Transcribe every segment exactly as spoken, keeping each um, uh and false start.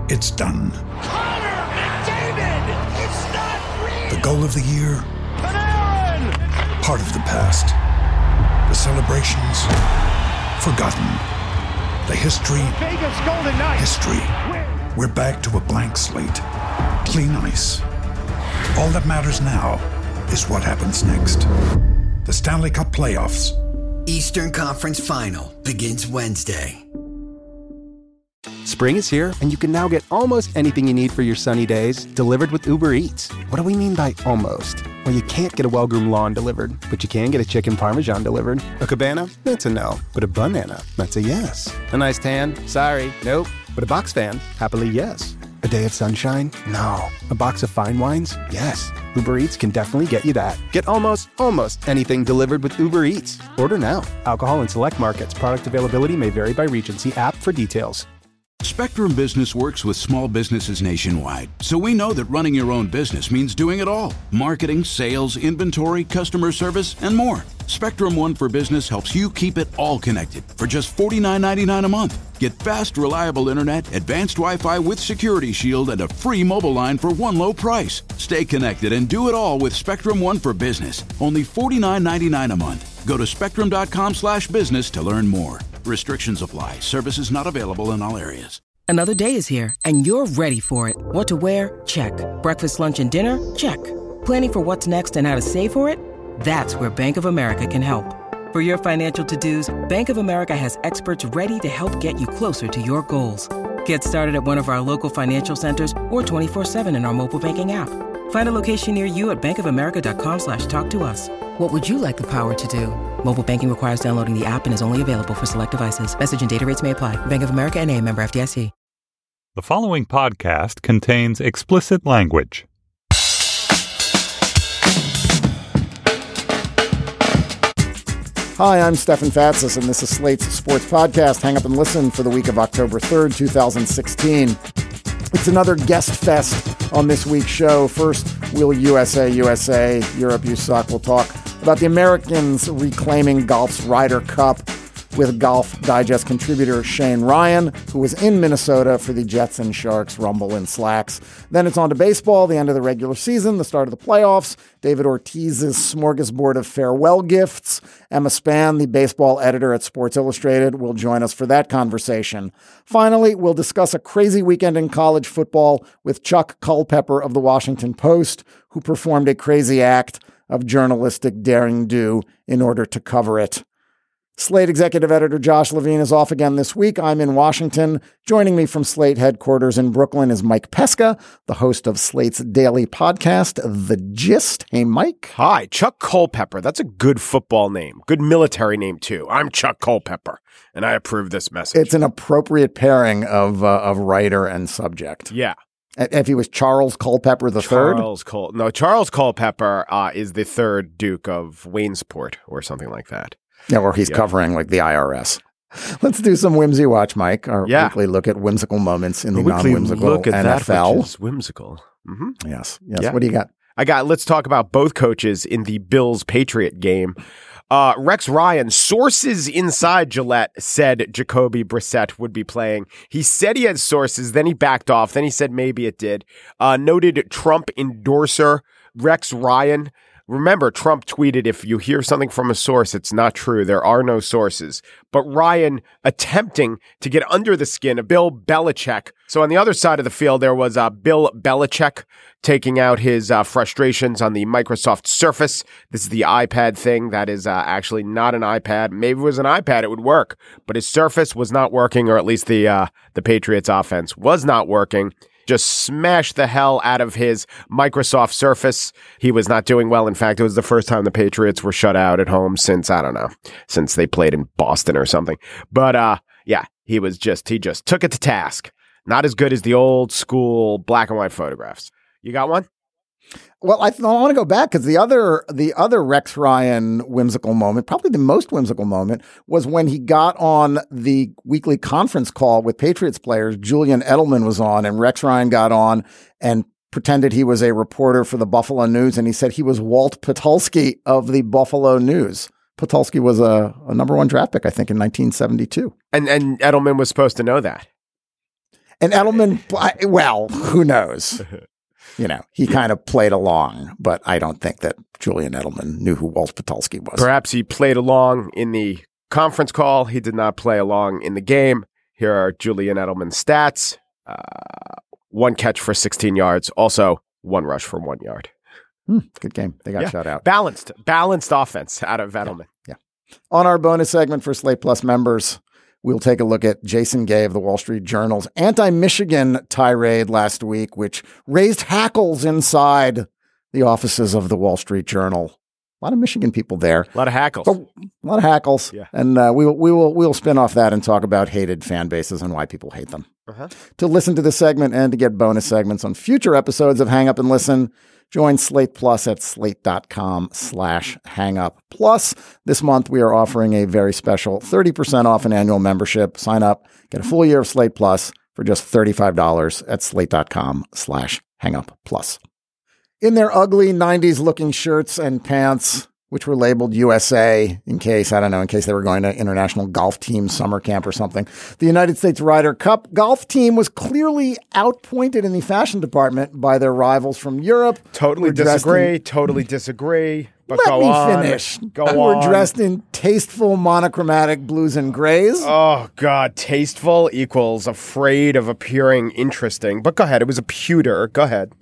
It's done. Connor McDavid! It's not real! The goal of the year? Panarin! Part of the past. The celebrations? Forgotten. The history? Vegas Golden Knights! History. We're back to a blank slate. Clean ice. All that matters now is what happens next. The Stanley Cup playoffs. Eastern Conference Final begins Wednesday. Spring is here, and you can now get almost anything you need for your sunny days delivered with Uber Eats. What do we mean by almost? Well, you can't get a well-groomed lawn delivered, but you can get a chicken parmesan delivered. A cabana? That's a no. But a banana? That's a yes. A nice tan? Sorry, nope. But a box fan? Happily, yes. A day of sunshine? No. A box of fine wines? Yes. Uber Eats can definitely get you that. Get almost, almost anything delivered with Uber Eats. Order now. Alcohol in select markets. Product availability may vary by region. See app for details. Spectrum Business works with small businesses nationwide, so we know that running your own business means doing it all. Marketing, sales, inventory, customer service, and more. Spectrum One for Business helps you keep it all connected for just forty-nine ninety-nine a month. Get fast, reliable internet, advanced Wi-Fi with Security Shield, and a free mobile line for one low price. Stay connected and do it all with Spectrum One for Business. Only forty-nine ninety-nine a month. Go to spectrum.com slash business to learn more. Restrictions apply. Services not available in all areas. Another day is here, and you're ready for it. What to wear? Check. Breakfast, lunch, and dinner? Check. Planning for what's next and how to save for it? That's where Bank of America can help. For your financial to-dos, Bank of America has experts ready to help get you closer to your goals. Get started at one of our local financial centers or twenty-four seven in our mobile banking app. Find a location near you at bankofamerica.com slash talk to us. What would you like the power to do? Mobile banking requires downloading the app and is only available for select devices. Message and data rates may apply. Bank of America N A, member F D I C. The following podcast contains explicit language. Hi, I'm Stefan Fatsis, and this is Slate's Sports Podcast. Hang up and listen for the week of October third, twenty sixteen. It's another guest fest on this week's show. First, we'll U S A, U S A, Europe, you suck. We'll talk about the Americans reclaiming golf's Ryder Cup with Golf Digest contributor Shane Ryan, who was in Minnesota for the Jets and Sharks Rumble in Slacks. Then it's on to baseball, the end of the regular season, the start of the playoffs, David Ortiz's smorgasbord of farewell gifts. Emma Spann, the baseball editor at Sports Illustrated, will join us for that conversation. Finally, we'll discuss a crazy weekend in college football with Chuck Culpepper of the Washington Post, who performed a crazy act of journalistic daring-do in order to cover it. Slate executive editor Josh Levine is off again this week. I'm in Washington. Joining me from Slate headquarters in Brooklyn is Mike Pesca, the host of Slate's daily podcast, The Gist. Hey, Mike. Hi, Chuck Culpepper. That's a good football name. Good military name, too. I'm Chuck Culpepper, and I approve this message. It's an appropriate pairing of uh, of writer and subject. Yeah. If he was Charles Culpepper the third? Charles Cul- No, Charles Culpepper uh, is the third Duke of Waynesport or something like that. Yeah, or he's yeah. covering like the I R S. Let's do some Whimsy Watch, Mike. Our yeah. weekly look at whimsical moments in the non-whimsical look at N F L. That which is whimsical. Mm-hmm. Yes. Yes. Yeah. What do you got? I got, let's talk about both coaches in the Bills-Patriot game. Uh, Rex Ryan, sources inside Gillette said Jacoby Brissett would be playing. He said he had sources, then he backed off, then he said maybe it did. Uh, noted Trump endorser Rex Ryan. Remember, Trump tweeted, if you hear something from a source, it's not true. There are no sources. But Ryan attempting to get under the skin of Bill Belichick. So on the other side of the field, there was uh, Bill Belichick taking out his uh, frustrations on the Microsoft Surface. This is the iPad thing. That is uh, actually not an iPad. Maybe if it was an iPad, it would work. But his Surface was not working, or at least the uh, the Patriots offense was not working. Just smashed the hell out of his Microsoft Surface. He was not doing well. In fact, it was the first time the Patriots were shut out at home since, I don't know, since they played in Boston or something. But uh, yeah, he was just, he just took it to task. Not as good as the old school black and white photographs. You got one? Well, I, th- I want to go back because the other the other Rex Ryan whimsical moment, probably the most whimsical moment, was when he got on the weekly conference call with Patriots players. Julian Edelman was on, and Rex Ryan got on and pretended he was a reporter for the Buffalo News, and he said he was Walt Patulski of the Buffalo News. Patulski was a, a number one draft pick, I think, in nineteen seventy-two. And and Edelman was supposed to know that. And Edelman, well, who knows? You know, he kind of played along, but I don't think that Julian Edelman knew who Walt Patulski was. Perhaps he played along in the conference call. He did not play along in the game. Here are Julian Edelman's stats. Uh, one catch for sixteen yards. Also, one rush for one yard. Hmm, good game. They got yeah. shut out. Balanced. Balanced offense out of Edelman. Yeah. yeah. On our bonus segment for Slate Plus members, we'll take a look at Jason Gay of the Wall Street Journal's anti-Michigan tirade last week, which raised hackles inside the offices of the Wall Street Journal. A lot of Michigan people there. A lot of hackles. A lot of hackles. Yeah. And uh, we will we will we'll spin off that and talk about hated fan bases and why people hate them. Uh-huh. To listen to this segment and to get bonus segments on future episodes of Hang Up and Listen, join Slate Plus at slate.com slash hang up. Plus, this month we are offering a very special thirty percent off an annual membership. Sign up, get a full year of Slate Plus for just thirty-five dollars at slate.com slash hang up plus. In their ugly nineties looking shirts and pants, which were labeled U S A in case, I don't know, in case they were going to international golf team summer camp or something, the United States Ryder Cup golf team was clearly outpointed in the fashion department by their rivals from Europe. Totally disagree. In, totally disagree. But let go me on. finish. Go who on. were dressed in tasteful monochromatic blues and grays. Oh, God. Tasteful equals afraid of appearing interesting. But go ahead. It was a pewter. Go ahead.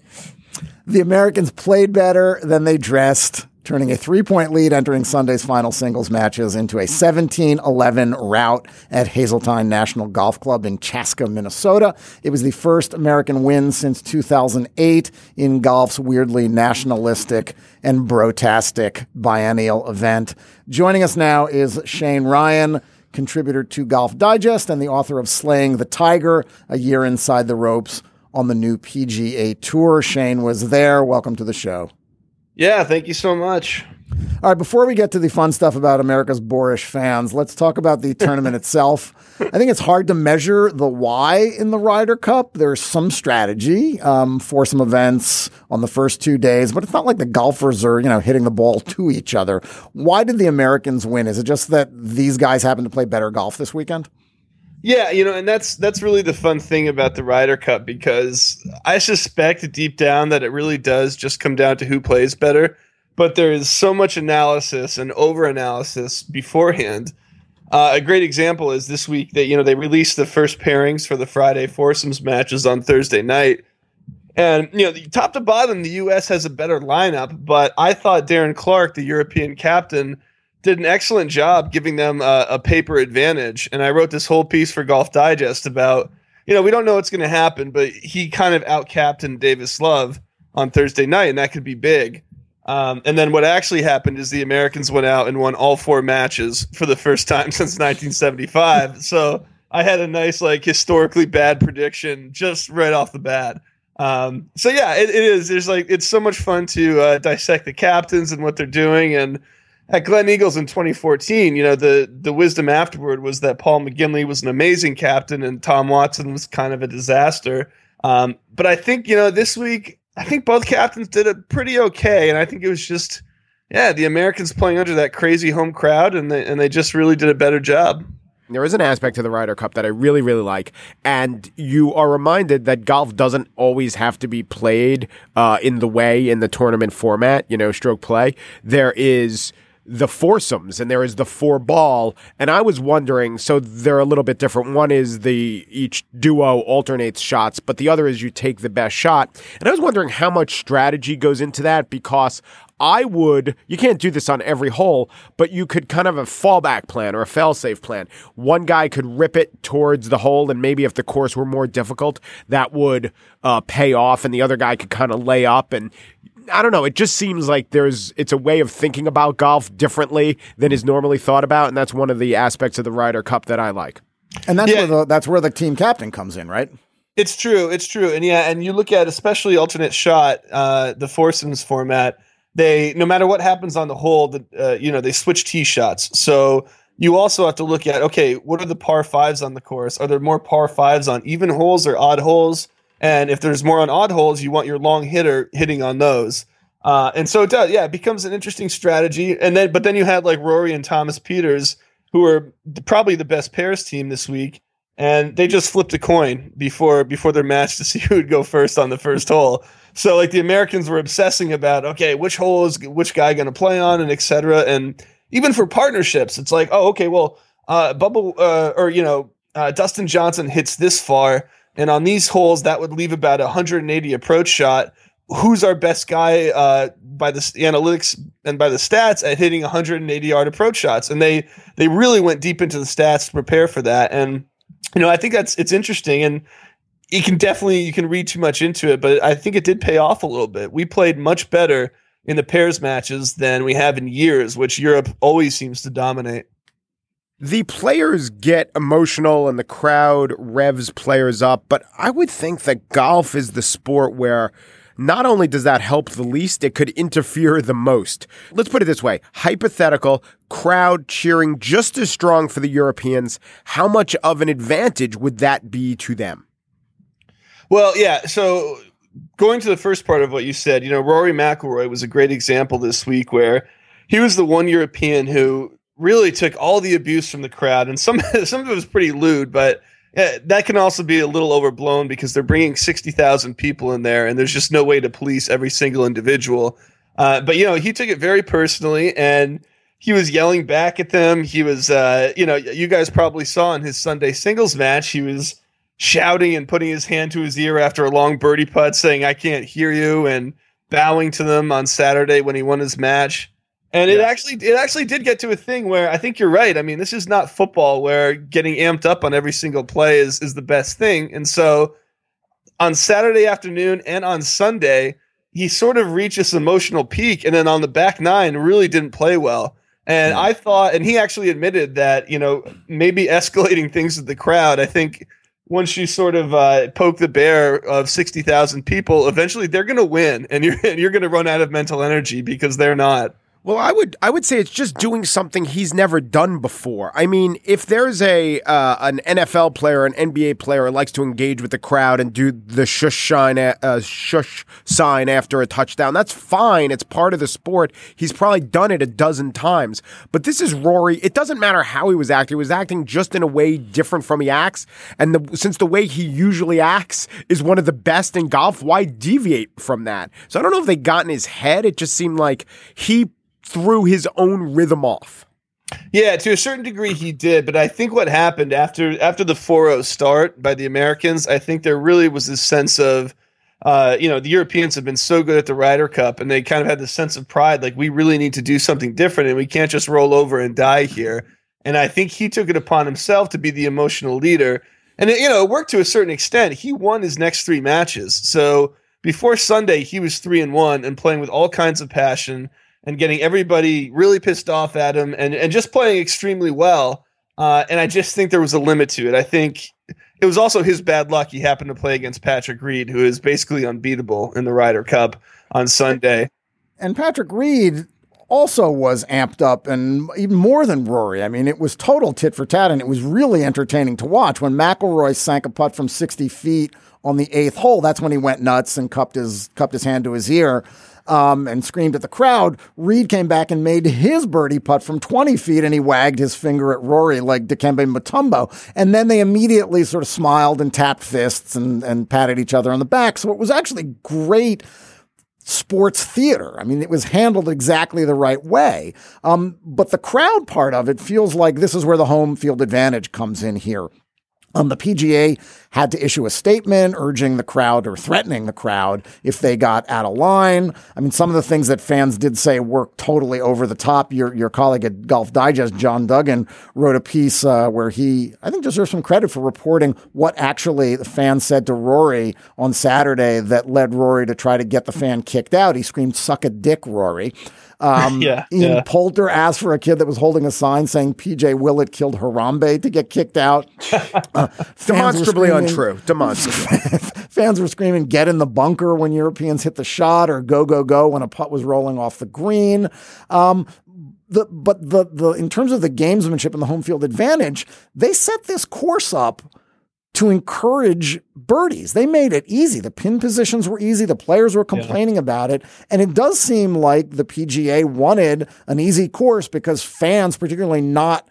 The Americans played better than they dressed, turning a three-point lead entering Sunday's final singles matches into a seventeen eleven rout at Hazeltine National Golf Club in Chaska, Minnesota. It was the first American win since two thousand eight in golf's weirdly nationalistic and brotastic biennial event. Joining us now is Shane Ryan, contributor to Golf Digest and the author of Slaying the Tiger, A Year Inside the Ropes on the new P G A Tour. Shane was there. Welcome to the show. Yeah, thank you so much. All right, before we get to the fun stuff about America's boorish fans, let's talk about the tournament itself. I think it's hard to measure the why in the Ryder Cup. There's some strategy um, for some events on the first two days, but it's not like the golfers are, you know, hitting the ball to each other. Why did the Americans win? Is it just that these guys happen to play better golf this weekend? Yeah, you know, and that's that's really the fun thing about the Ryder Cup, because I suspect deep down that it really does just come down to who plays better. But there is so much analysis and over-analysis beforehand. Uh, a great example is this week that, you know, they released the first pairings for the Friday foursomes matches on Thursday night. And, you know, top to bottom, the U S has a better lineup, but I thought Darren Clarke, the European captain, did an excellent job giving them a, a paper advantage. And I wrote this whole piece for Golf Digest about, you know, we don't know what's going to happen, but he kind of out-captained Davis Love on Thursday night, and that could be big. Um, and then what actually happened is the Americans went out and won all four matches for the first time since nineteen seventy-five. So I had a nice, like, historically bad prediction just right off the bat. Um, so yeah, it, it is. There's like, it's so much fun to uh, dissect the captains and what they're doing. And at Glen Eagles in twenty fourteen, you know, the the wisdom afterward was that Paul McGinley was an amazing captain and Tom Watson was kind of a disaster. Um, but I think, you know, this week, I think both captains did it pretty okay. And I think it was just, yeah, the Americans playing under that crazy home crowd, and they, and they just really did a better job. There is an aspect to the Ryder Cup that I really, really like, and you are reminded that golf doesn't always have to be played uh, in the way in the tournament format, you know, stroke play. There is the foursomes and there is the four ball. And I was wondering, so they're a little bit different. One is the each duo alternates shots, but the other is you take the best shot. And I was wondering how much strategy goes into that, because I would, you can't do this on every hole, but you could kind of a fallback plan or a fail-safe plan. One guy could rip it towards the hole, and maybe if the course were more difficult, that would uh, pay off, and the other guy could kind of lay up. And I don't know, it just seems like there's it's a way of thinking about golf differently than is normally thought about, and that's one of the aspects of the Ryder Cup that I like. And that's yeah. where the that's where the team captain comes in, right? It's true, it's true. And yeah, and you look at especially alternate shot, uh, the foursomes format, they no matter what happens on the hole, the, uh, you know, they switch tee shots. So you also have to look at, okay, what are the par fives on the course? Are there more par fives on even holes or odd holes? And if there's more on odd holes, you want your long hitter hitting on those. Uh, and so it does, yeah, it becomes an interesting strategy. And then, but then you had like Rory and Thomas Pieters, who are probably the best pairs team this week. and they just flipped a coin before before their match to see who would go first on the first hole. So like the Americans were obsessing about, okay, which hole is which guy going to play on, and et cetera. And even for partnerships, it's like, oh, okay, well, uh, Bubba uh, or you know uh, Dustin Johnson hits this far, and on these holes that would leave about a one hundred eighty approach shot. Who's our best guy uh, by the analytics and by the stats at hitting one hundred eighty yard approach shots? And they they really went deep into the stats to prepare for that. And you know, I think that's it's interesting, and you can definitely you can read too much into it, but I think it did pay off a little bit. We played much better in the pairs matches than we have in years, which Europe always seems to dominate. The players get emotional and the crowd revs players up, but I would think that golf is the sport where not only does that help the least, it could interfere the most. Let's put it this way. Hypothetical, crowd cheering just as strong for the Europeans. How much of an advantage would that be to them? Well, yeah. So going to the first part of what you said, you know, Rory McIlroy was a great example this week where he was the one European who really took all the abuse from the crowd. And some, some of it was pretty lewd, but yeah, that can also be a little overblown because they're bringing sixty thousand people in there and there's just no way to police every single individual. Uh, but, you know, he took it very personally and he was yelling back at them. He was, uh, you know, you guys probably saw in his Sunday singles match, he was shouting and putting his hand to his ear after a long birdie putt saying, I can't hear you, and bowing to them on Saturday when he won his match. And it yeah. actually it actually did get to a thing where I think you're right. I mean, this is not football where getting amped up on every single play is, is the best thing. And so on Saturday afternoon and on Sunday, he sort of reached this emotional peak. And then on the back nine, really didn't play well. And mm. I thought, and he actually admitted that, you know, maybe escalating things with the crowd, I think once you sort of uh, poke the bear of sixty thousand people, eventually they're going to win. And you're, and you're going to run out of mental energy because they're not. Well, I would I would say it's just doing something he's never done before. I mean, if there's a uh, an N F L player, an N B A player who likes to engage with the crowd and do the shush sign, uh, shush sign after a touchdown, that's fine. It's part of the sport. He's probably done it a dozen times. But this is Rory. It doesn't matter how he was acting. He was acting just in a way different from he acts. And the, since the way he usually acts is one of the best in golf, why deviate from that? So I don't know if they got in his head. It just seemed like he threw his own rhythm off. Yeah, to a certain degree he did, but I think what happened after after the four oh start by the Americans, I think there really was this sense of, uh, you know, the Europeans have been so good at the Ryder Cup, and they kind of had this sense of pride, like we really need to do something different, and we can't just roll over and die here. And I think he took it upon himself to be the emotional leader, and it, you know, it worked to a certain extent. He won his next three matches, so before Sunday he was three and one and playing with all kinds of passion and getting everybody really pissed off at him and, and just playing extremely well. Uh, and I just think there was a limit to it. I think it was also his bad luck. He happened to play against Patrick Reed, who is basically unbeatable in the Ryder Cup on Sunday. And Patrick Reed also was amped up, and even more than Rory. I mean, it was total tit for tat, and it was really entertaining to watch. When McIlroy sank a putt from sixty feet on the eighth hole, that's when he went nuts and cupped his, cupped his hand to his ear. Um, and screamed at the crowd. Reed came back and made his birdie putt from twenty feet, and he wagged his finger at Rory like Dikembe Mutombo. And then they immediately sort of smiled and tapped fists and, and patted each other on the back. So it was actually great sports theater. I mean, it was handled exactly the right way. Um, but the crowd part of it feels like this is where the home field advantage comes in here. Um, the P G A had to issue a statement urging the crowd or threatening the crowd if they got out of line. I mean, some of the things that fans did say were totally over the top. Your your colleague at Golf Digest, John Duggan, wrote a piece uh, where he, I think, deserves some credit for reporting what actually the fan said to Rory on Saturday that led Rory to try to get the fan kicked out. He screamed, "Suck a dick, Rory." Um, yeah, Ian yeah. Poulter asked for a kid that was holding a sign saying P J Willett killed Harambe to get kicked out. Uh, Demonstrably untrue. Demonstrably. Fans were screaming, "Get in the bunker" when Europeans hit the shot, or "Go, go, go" when a putt was rolling off the green. Um, the, but the, the, in terms of the gamesmanship and the home field advantage, they set this course up to encourage birdies. They made it easy. The pin positions were easy. The players were complaining yeah. about it. And it does seem like the P G A wanted an easy course because fans, particularly not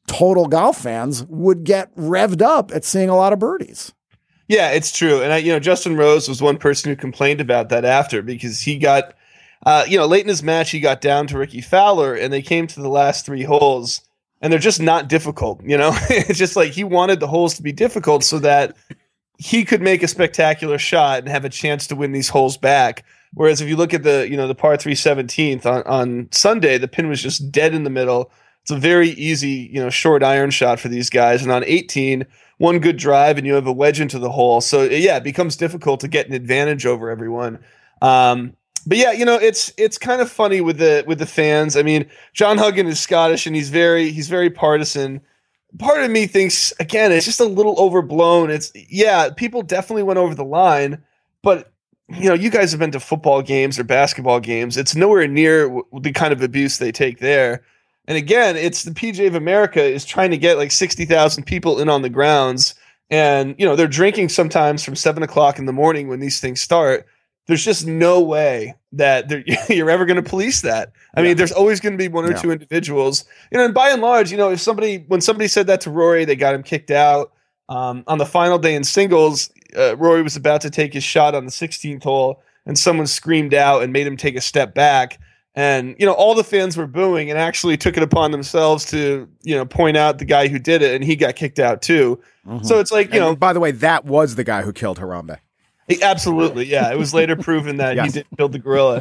total golf fans would get revved up at seeing a lot of birdies. Yeah, it's true. And I, you know, Justin Rose was one person who complained about that after, because he got, uh, you know, late in his match, he got down to Ricky Fowler and they came to the last three holes and they're just not difficult. You know, it's just like he wanted the holes to be difficult so that he could make a spectacular shot and have a chance to win these holes back. Whereas if you look at the, you know, the par three seventeenth on, on Sunday, the pin was just dead in the middle. It's a very easy, you know, short iron shot for these guys. And on eighteen, one good drive and you have a wedge into the hole. So yeah, it becomes difficult to get an advantage over everyone. Um, but yeah, you know, it's it's kind of funny with the with the fans. I mean, John Huggan is Scottish and he's very he's very partisan. Part of me thinks, again, it's just a little overblown. It's yeah, people definitely went over the line, but you know, you guys have been to football games or basketball games. It's nowhere near w- the kind of abuse they take there. And again, it's the P G A of America is trying to get like sixty thousand people in on the grounds. And, you know, they're drinking sometimes from seven o'clock in the morning when these things start. There's just no way that you're ever going to police that. I yeah. mean, there's always going to be one or yeah. two individuals, you know, and by and large, you know, if somebody, when somebody said that to Rory, they got him kicked out. Um, on the final day in singles, uh, Rory was about to take his shot on the sixteenth hole and someone screamed out and made him take a step back. And, you know, all the fans were booing and actually took it upon themselves to, you know, point out the guy who did it, and he got kicked out too. Mm-hmm. So it's like, you and know. By the way, that was the guy who killed Harambe. Absolutely, yeah. It was later proven that yes. he did kill the gorilla.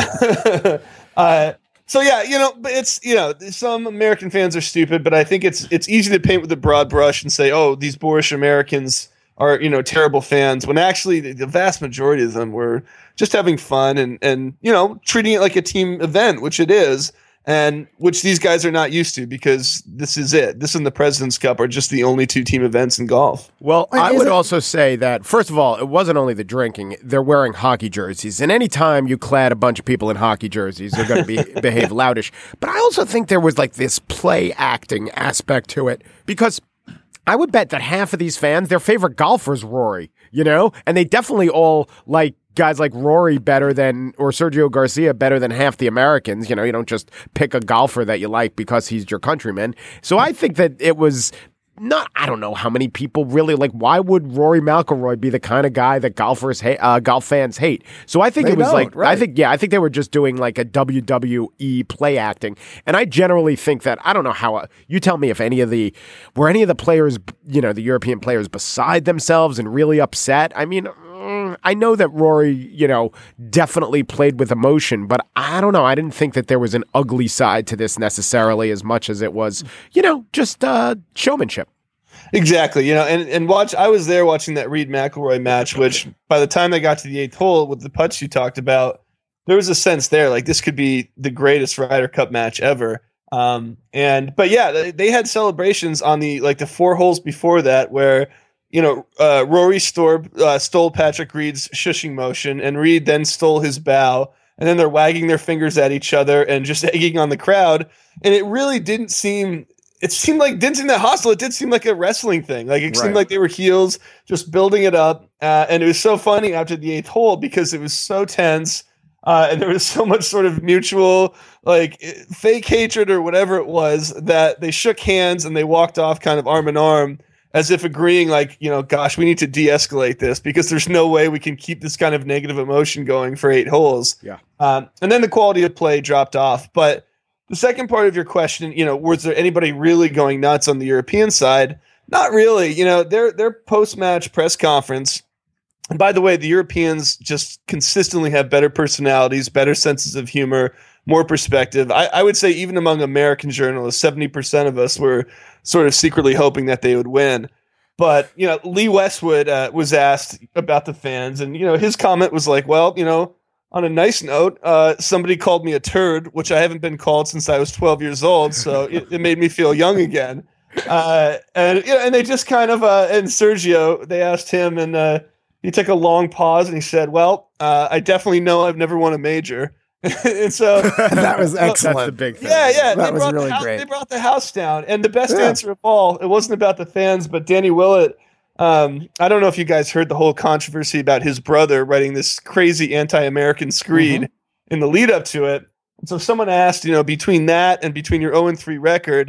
uh, so yeah, you know, but it's, you know, some American fans are stupid, but I think it's it's easy to paint with a broad brush and say, oh, these boorish Americans are, you know, terrible fans, when actually the, the vast majority of them were just having fun and, and, you know, treating it like a team event, which it is, and which these guys are not used to, because this is it. This and the President's Cup are just the only two team events in golf. Well, I would also say that, first of all, it wasn't only the drinking. They're wearing hockey jerseys. And anytime you clad a bunch of people in hockey jerseys, they're going to be behave loudish. But I also think there was like this play acting aspect to it, because I would bet that half of these fans, their favorite golfer is Rory, you know? And they definitely all like guys like Rory better than, or Sergio Garcia better than half the Americans. You know, you don't just pick a golfer that you like because he's your countryman. So I think that it was not, I don't know how many people really, like, why would Rory McIlroy be the kind of guy that golfers hate, uh, golf fans hate? So I think they it was don't, like, right. I think, yeah, I think they were just doing like a W W E play acting. And I generally think that, I don't know how, uh, you tell me if any of the, were any of the players, you know, the European players beside themselves and really upset? I mean, I know that Rory, you know, definitely played with emotion, but I don't know. I didn't think that there was an ugly side to this necessarily as much as it was, you know, just uh, showmanship. Exactly. You know, and, and watch, I was there watching that Reed McIlroy match, which by the time they got to the eighth hole with the putts you talked about, there was a sense there, like this could be the greatest Ryder Cup match ever. Um, and, but yeah, they, they had celebrations on the, like the four holes before that where, you know, uh, Rory stole, uh, stole Patrick Reed's shushing motion, and Reed then stole his bow, and then they're wagging their fingers at each other and just egging on the crowd. And it really didn't seem, it seemed like, didn't seem that hostile. It did seem like a wrestling thing. Like it right. seemed like they were heels just building it up. Uh, and it was so funny after the eighth hole because it was so tense. Uh, and there was so much sort of mutual, like fake hatred or whatever it was, that they shook hands and they walked off kind of arm in arm, as if agreeing, like, you know, gosh, we need to de-escalate this because there's no way we can keep this kind of negative emotion going for eight holes. Yeah. Um, and then the quality of play dropped off. But the second part of your question, you know, was there anybody really going nuts on the European side? Not really. You know, their their post-match press conference. And by the way, the Europeans just consistently have better personalities, better senses of humor, more perspective. I, I would say even among American journalists, seventy percent of us were sort of secretly hoping that they would win. But, you know, Lee Westwood uh, was asked about the fans, and, you know, his comment was like, well, you know, on a nice note, uh, somebody called me a turd, which I haven't been called since I was twelve years old, so it, it made me feel young again. Uh, and, you know, and they just kind of, uh, and Sergio, they asked him, and uh, he took a long pause, and he said, well, uh, I definitely know I've never won a major. And so that was excellent. That's the big thing. Yeah, yeah. That they was brought really the house, great. They brought the house down. And the best Yeah. answer of all, it wasn't about the fans, but Danny Willett. Um, I don't know if you guys heard the whole controversy about his brother writing this crazy anti-American screed mm-hmm. in the lead up to it. And so someone asked, you know, between that and between your oh and three record,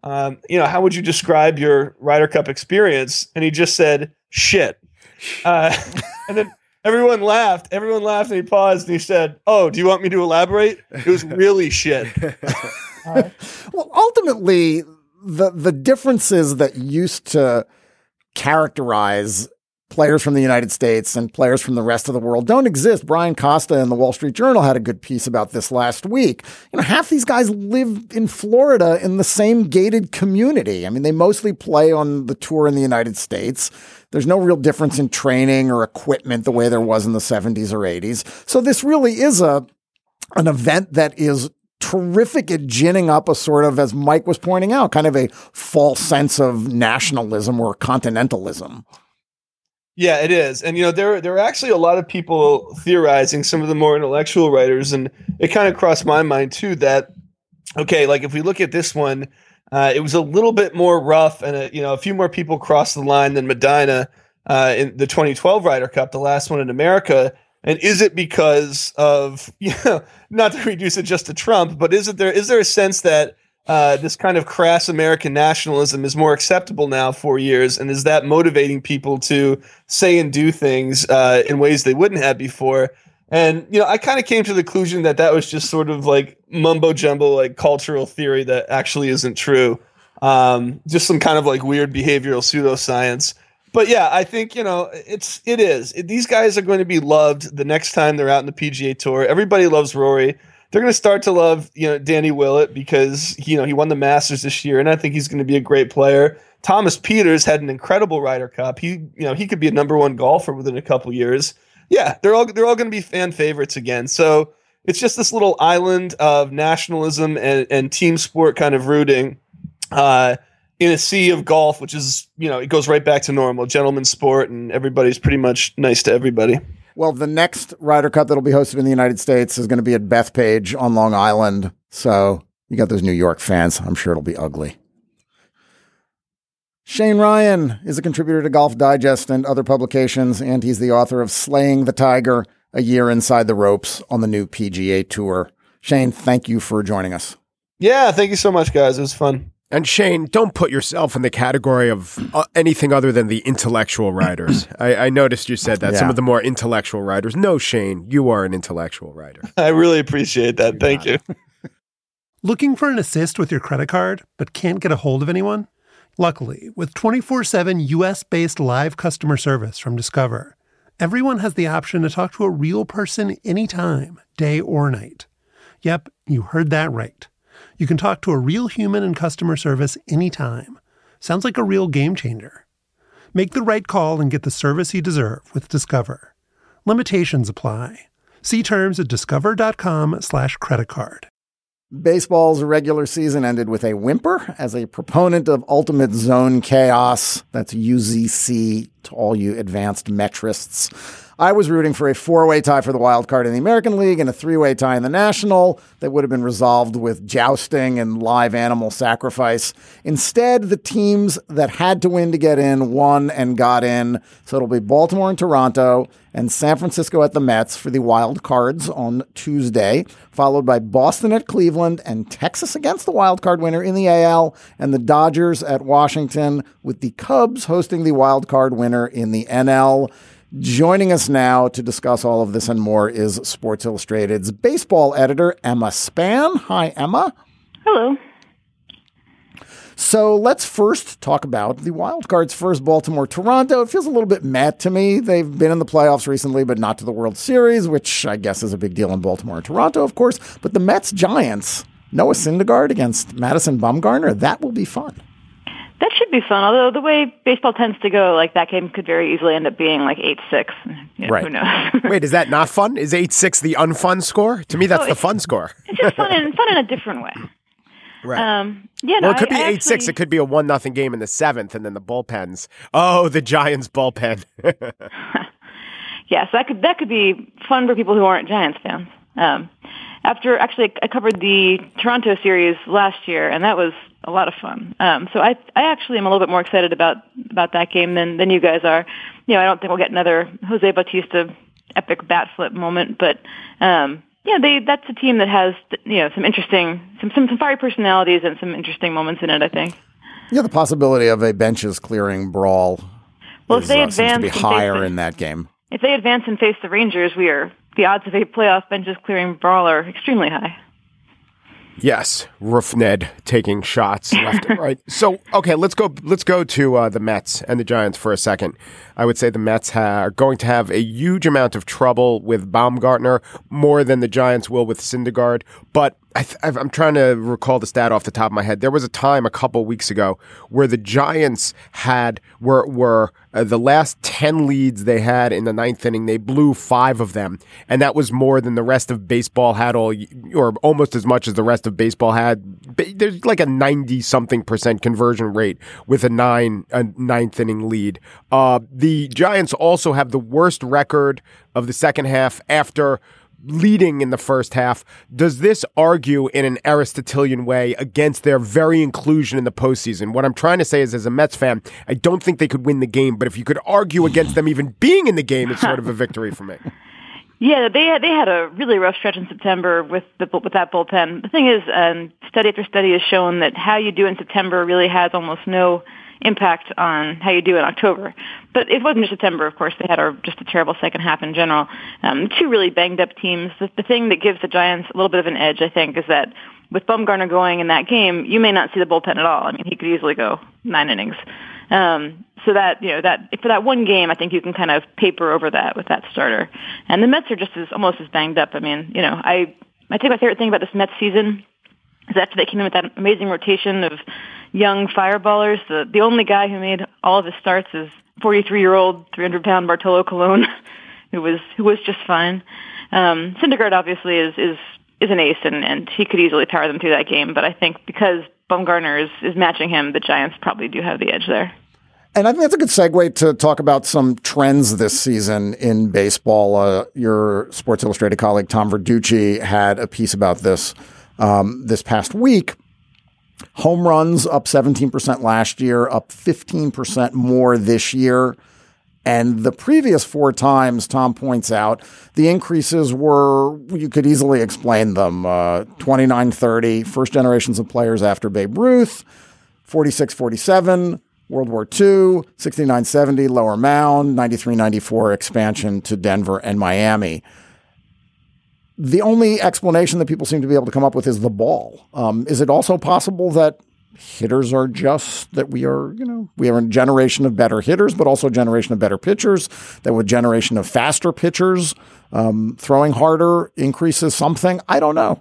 um, you know, how would you describe your Ryder Cup experience? And he just said, shit. Uh, and then everyone laughed. Everyone laughed, and he paused, and he said, oh, do you want me to elaborate? It was really shit. uh, well, ultimately, the the differences that used to characterize players from the United States and players from the rest of the world don't exist. Brian Costa in the Wall Street Journal had a good piece about this last week. You know, half these guys live in Florida in the same gated community. I mean, they mostly play on the tour in the United States. There's no real difference in training or equipment the way there was in the seventies or eighties. So this really is a an event that is terrific at ginning up a sort of, as Mike was pointing out, kind of a false sense of nationalism or continentalism. Yeah, it is. And, you know, there, there are actually a lot of people theorizing, some of the more intellectual writers, and it kind of crossed my mind, too, that, okay, like if we look at this one, uh, it was a little bit more rough, and, a, you know, a few more people crossed the line than Medina uh, in the twenty twelve Ryder Cup, the last one in America. And is it because of, you know, not to reduce it just to Trump, but is it there, is there a sense that Uh, this kind of crass American nationalism is more acceptable now four years, and is that motivating people to say and do things uh, in ways they wouldn't have before? And, you know, I kind of came to the conclusion that that was just sort of like mumbo jumbo, like cultural theory that actually isn't true. Um, just some kind of like weird behavioral pseudoscience. But yeah, I think, you know, it's, it is. It, these guys are going to be loved the next time they're out in the P G A Tour. Everybody loves Rory. They're going to start to love, you know, Danny Willett because, you know, he won the Masters this year, and I think he's going to be a great player. Thomas Pieters had an incredible Ryder Cup. He, you know, he could be a number one golfer within a couple years. Yeah, they're all they're all going to be fan favorites again. So it's just this little island of nationalism and, and team sport kind of rooting uh, in a sea of golf, which is, you know, it goes right back to normal, gentleman's sport, and everybody's pretty much nice to everybody. Well, the next Ryder Cup that'll be hosted in the United States is going to be at Bethpage on Long Island. So you got those New York fans. I'm sure it'll be ugly. Shane Ryan is a contributor to Golf Digest and other publications, and he's the author of Slaying the Tiger, A Year Inside the Ropes on the new P G A Tour. Shane, thank you for joining us. Yeah, thank you so much, guys. It was fun. And Shane, don't put yourself in the category of uh, anything other than the intellectual writers. I, I noticed you said that. Yeah. Some of the more intellectual writers. No, Shane, you are an intellectual writer. I really appreciate that. You Thank you. Looking for an assist with your credit card, but can't get a hold of anyone? Luckily, with twenty-four seven U S-based live customer service from Discover, everyone has the option to talk to a real person anytime, day or night. Yep, you heard that right. You can talk to a real human in customer service anytime. Sounds like a real game changer. Make the right call and get the service you deserve with Discover. Limitations apply. See terms at discover.com slash credit card. Baseball's regular season ended with a whimper. As a proponent of ultimate zone chaos, that's U Z C to all you advanced metrists, I was rooting for a four-way tie for the wild card in the American League and a three-way tie in the National that would have been resolved with jousting and live animal sacrifice. Instead, the teams that had to win to get in won and got in. So it'll be Baltimore and Toronto and San Francisco at the Mets for the wild cards on Tuesday, followed by Boston at Cleveland and Texas against the wild card winner in the A L and the Dodgers at Washington, with the Cubs hosting the wild card winner in the N L. Joining us now to discuss all of this and more is Sports Illustrated's baseball editor, Emma Spann. Hi, Emma. Hello. So let's first talk about the wild card's first Baltimore-Toronto. It feels a little bit mad to me. They've been in the playoffs recently, but not to the World Series, which I guess is a big deal in Baltimore and Toronto, of course. But the Mets-Giants, Noah Syndergaard against Madison Bumgarner, that will be fun. That should be fun, although the way baseball tends to go, like that game could very easily end up being like eight six. You know, right. Who knows? Wait, is that not fun? Is eight six the unfun score? To me, that's oh, the fun score. It's just fun in, fun in a different way. Right. Um, yeah, well, no, it could I, be I eight six. Actually... It could be a one nothing game in the seventh, and then the bullpens. Oh, the Giants bullpen. Yeah, so that could, that could be fun for people who aren't Giants fans. Um, after, actually, I covered the Toronto series last year, and that was a lot of fun. Um, so I, I actually am a little bit more excited about, about that game than, than you guys are. You know, I don't think we'll get another Jose Bautista epic bat flip moment, but um, yeah, they that's a team that has, you know, some interesting, some, some, some fiery personalities and some interesting moments in it, I think. Yeah, the possibility of a benches clearing brawl well, is, if they uh, advance seems to be and higher face the, in that game. If they advance and face the Rangers, we are the odds of a playoff benches clearing brawl are extremely high. Yes, Roof Ned taking shots left and right. So, okay, let's go. Let's go to uh, the Mets and the Giants for a second. I would say the Mets ha- are going to have a huge amount of trouble with Baumgartner, more than the Giants will with Syndergaard. But I th- I'm trying to recall the stat off the top of my head. There was a time a couple weeks ago where the Giants had were were uh, the last ten leads they had in the ninth inning. They blew five of them, and that was more than the rest of baseball had all, or almost as much as the rest of baseball had. There's like a ninety something percent conversion rate with a nine a ninth inning lead. Uh, the Giants also have the worst record of the second half after leading in the first half. Does this argue in an Aristotelian way against their very inclusion in the postseason? What I'm trying to say is, as a Mets fan, I don't think they could win the game, but if you could argue against them even being in the game, it's sort of a victory for me. Yeah, they had, they had a really rough stretch in September with the with that bullpen. The thing is, um, study after study has shown that how you do in September really has almost no impact on how you do in October. But it wasn't just September, of course. They had a, just a terrible second half in general. Um, two really banged-up teams. The, the thing that gives the Giants a little bit of an edge, I think, is that with Bumgarner going in that game, you may not see the bullpen at all. I mean, he could easily go nine innings. Um, so that, you know, that for that one game, I think you can kind of paper over that with that starter. And the Mets are just as almost as banged up. I mean, you know, I I think my favorite thing about this Mets season is after they came in with that amazing rotation of young fireballers, the the only guy who made all of his starts is forty-three-year-old, three hundred pound Bartolo Colon, who was who was just fine. Um, Syndergaard obviously is is is an ace, and, and he could easily power them through that game. But I think because Bumgarner is, is matching him, the Giants probably do have the edge there. And I think that's a good segue to talk about some trends this season in baseball. Uh, your Sports Illustrated colleague Tom Verducci had a piece about this um, this past week. Home runs up seventeen percent last year, up fifteen percent more this year. And the previous four times, Tom points out, the increases were, you could easily explain them. Uh, twenty-nine thirty, first generations of players after Babe Ruth, forty-six forty-seven, World War Two, sixty-nine seventy, lower mound, ninety-three ninety-four expansion to Denver and Miami. The only explanation that people seem to be able to come up with is the ball. Um, is it also possible that hitters are just, that we are, you know, we are a generation of better hitters, but also a generation of better pitchers, that with generation of faster pitchers, um, throwing harder increases something? I don't know.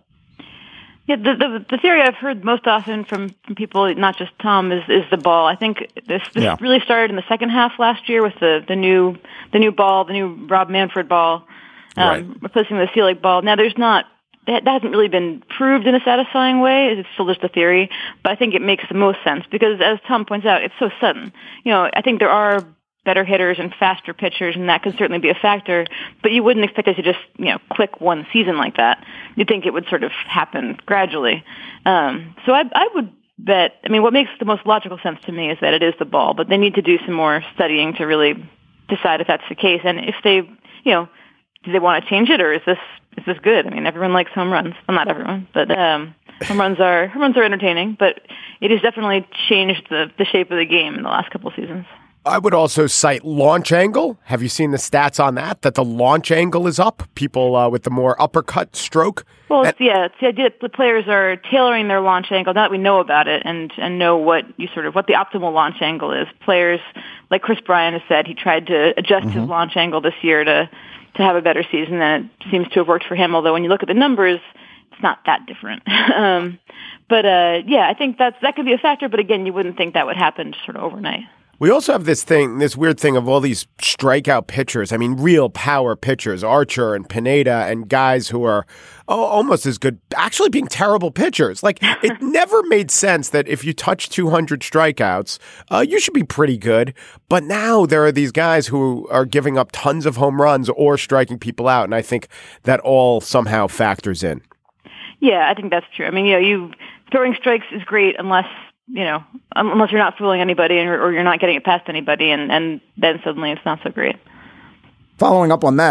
Yeah, the, the the theory I've heard most often from, from people, not just Tom, is is the ball. I think this this Yeah. really started in the second half last year with the, the new the new ball, the new Rob Manfred ball, um, Right. replacing the Selig ball. Now, there's not that, that hasn't really been proved in a satisfying way. It's still just a theory, but I think it makes the most sense because, as Tom points out, it's so sudden. You know, I think there are better hitters and faster pitchers, and that can certainly be a factor, but you wouldn't expect it to just, you know, click one season like that. You'd think it would sort of happen gradually. Um, so I, I would bet, I mean, what makes the most logical sense to me is that it is the ball, but they need to do some more studying to really decide if that's the case. And if they, you know, do they want to change it, or is this, is this good? I mean, everyone likes home runs. Well, not everyone, but um, home runs are, home runs are entertaining, but it has definitely changed the, the shape of the game in the last couple of seasons. I would also cite launch angle. Have you seen the stats on that? That the launch angle is up. People uh, with the more uppercut stroke. Well, it's, yeah, it's the idea that the players are tailoring their launch angle. Now that we know about it and and know what you sort of what the optimal launch angle is. Players like Chris Bryant has said, he tried to adjust Mm-hmm. his launch angle this year to to have a better season, and it seems to have worked for him. Although when you look at the numbers, it's not that different. um, but uh, yeah, I think that's that could be a factor. But again, you wouldn't think that would happen sort of overnight. We also have this thing, this weird thing of all these strikeout pitchers. I mean, real power pitchers, Archer and Pineda, and guys who are oh, almost as good, actually being terrible pitchers. Like, it never made sense that if you touch two hundred strikeouts, uh, you should be pretty good. But now there are these guys who are giving up tons of home runs or striking people out, and I think that all somehow factors in. Yeah, I think that's true. I mean, you know, you throwing strikes is great unless, you know, unless you're not fooling anybody and, or you're not getting it past anybody, and, and then suddenly it's not so great. Following up on that,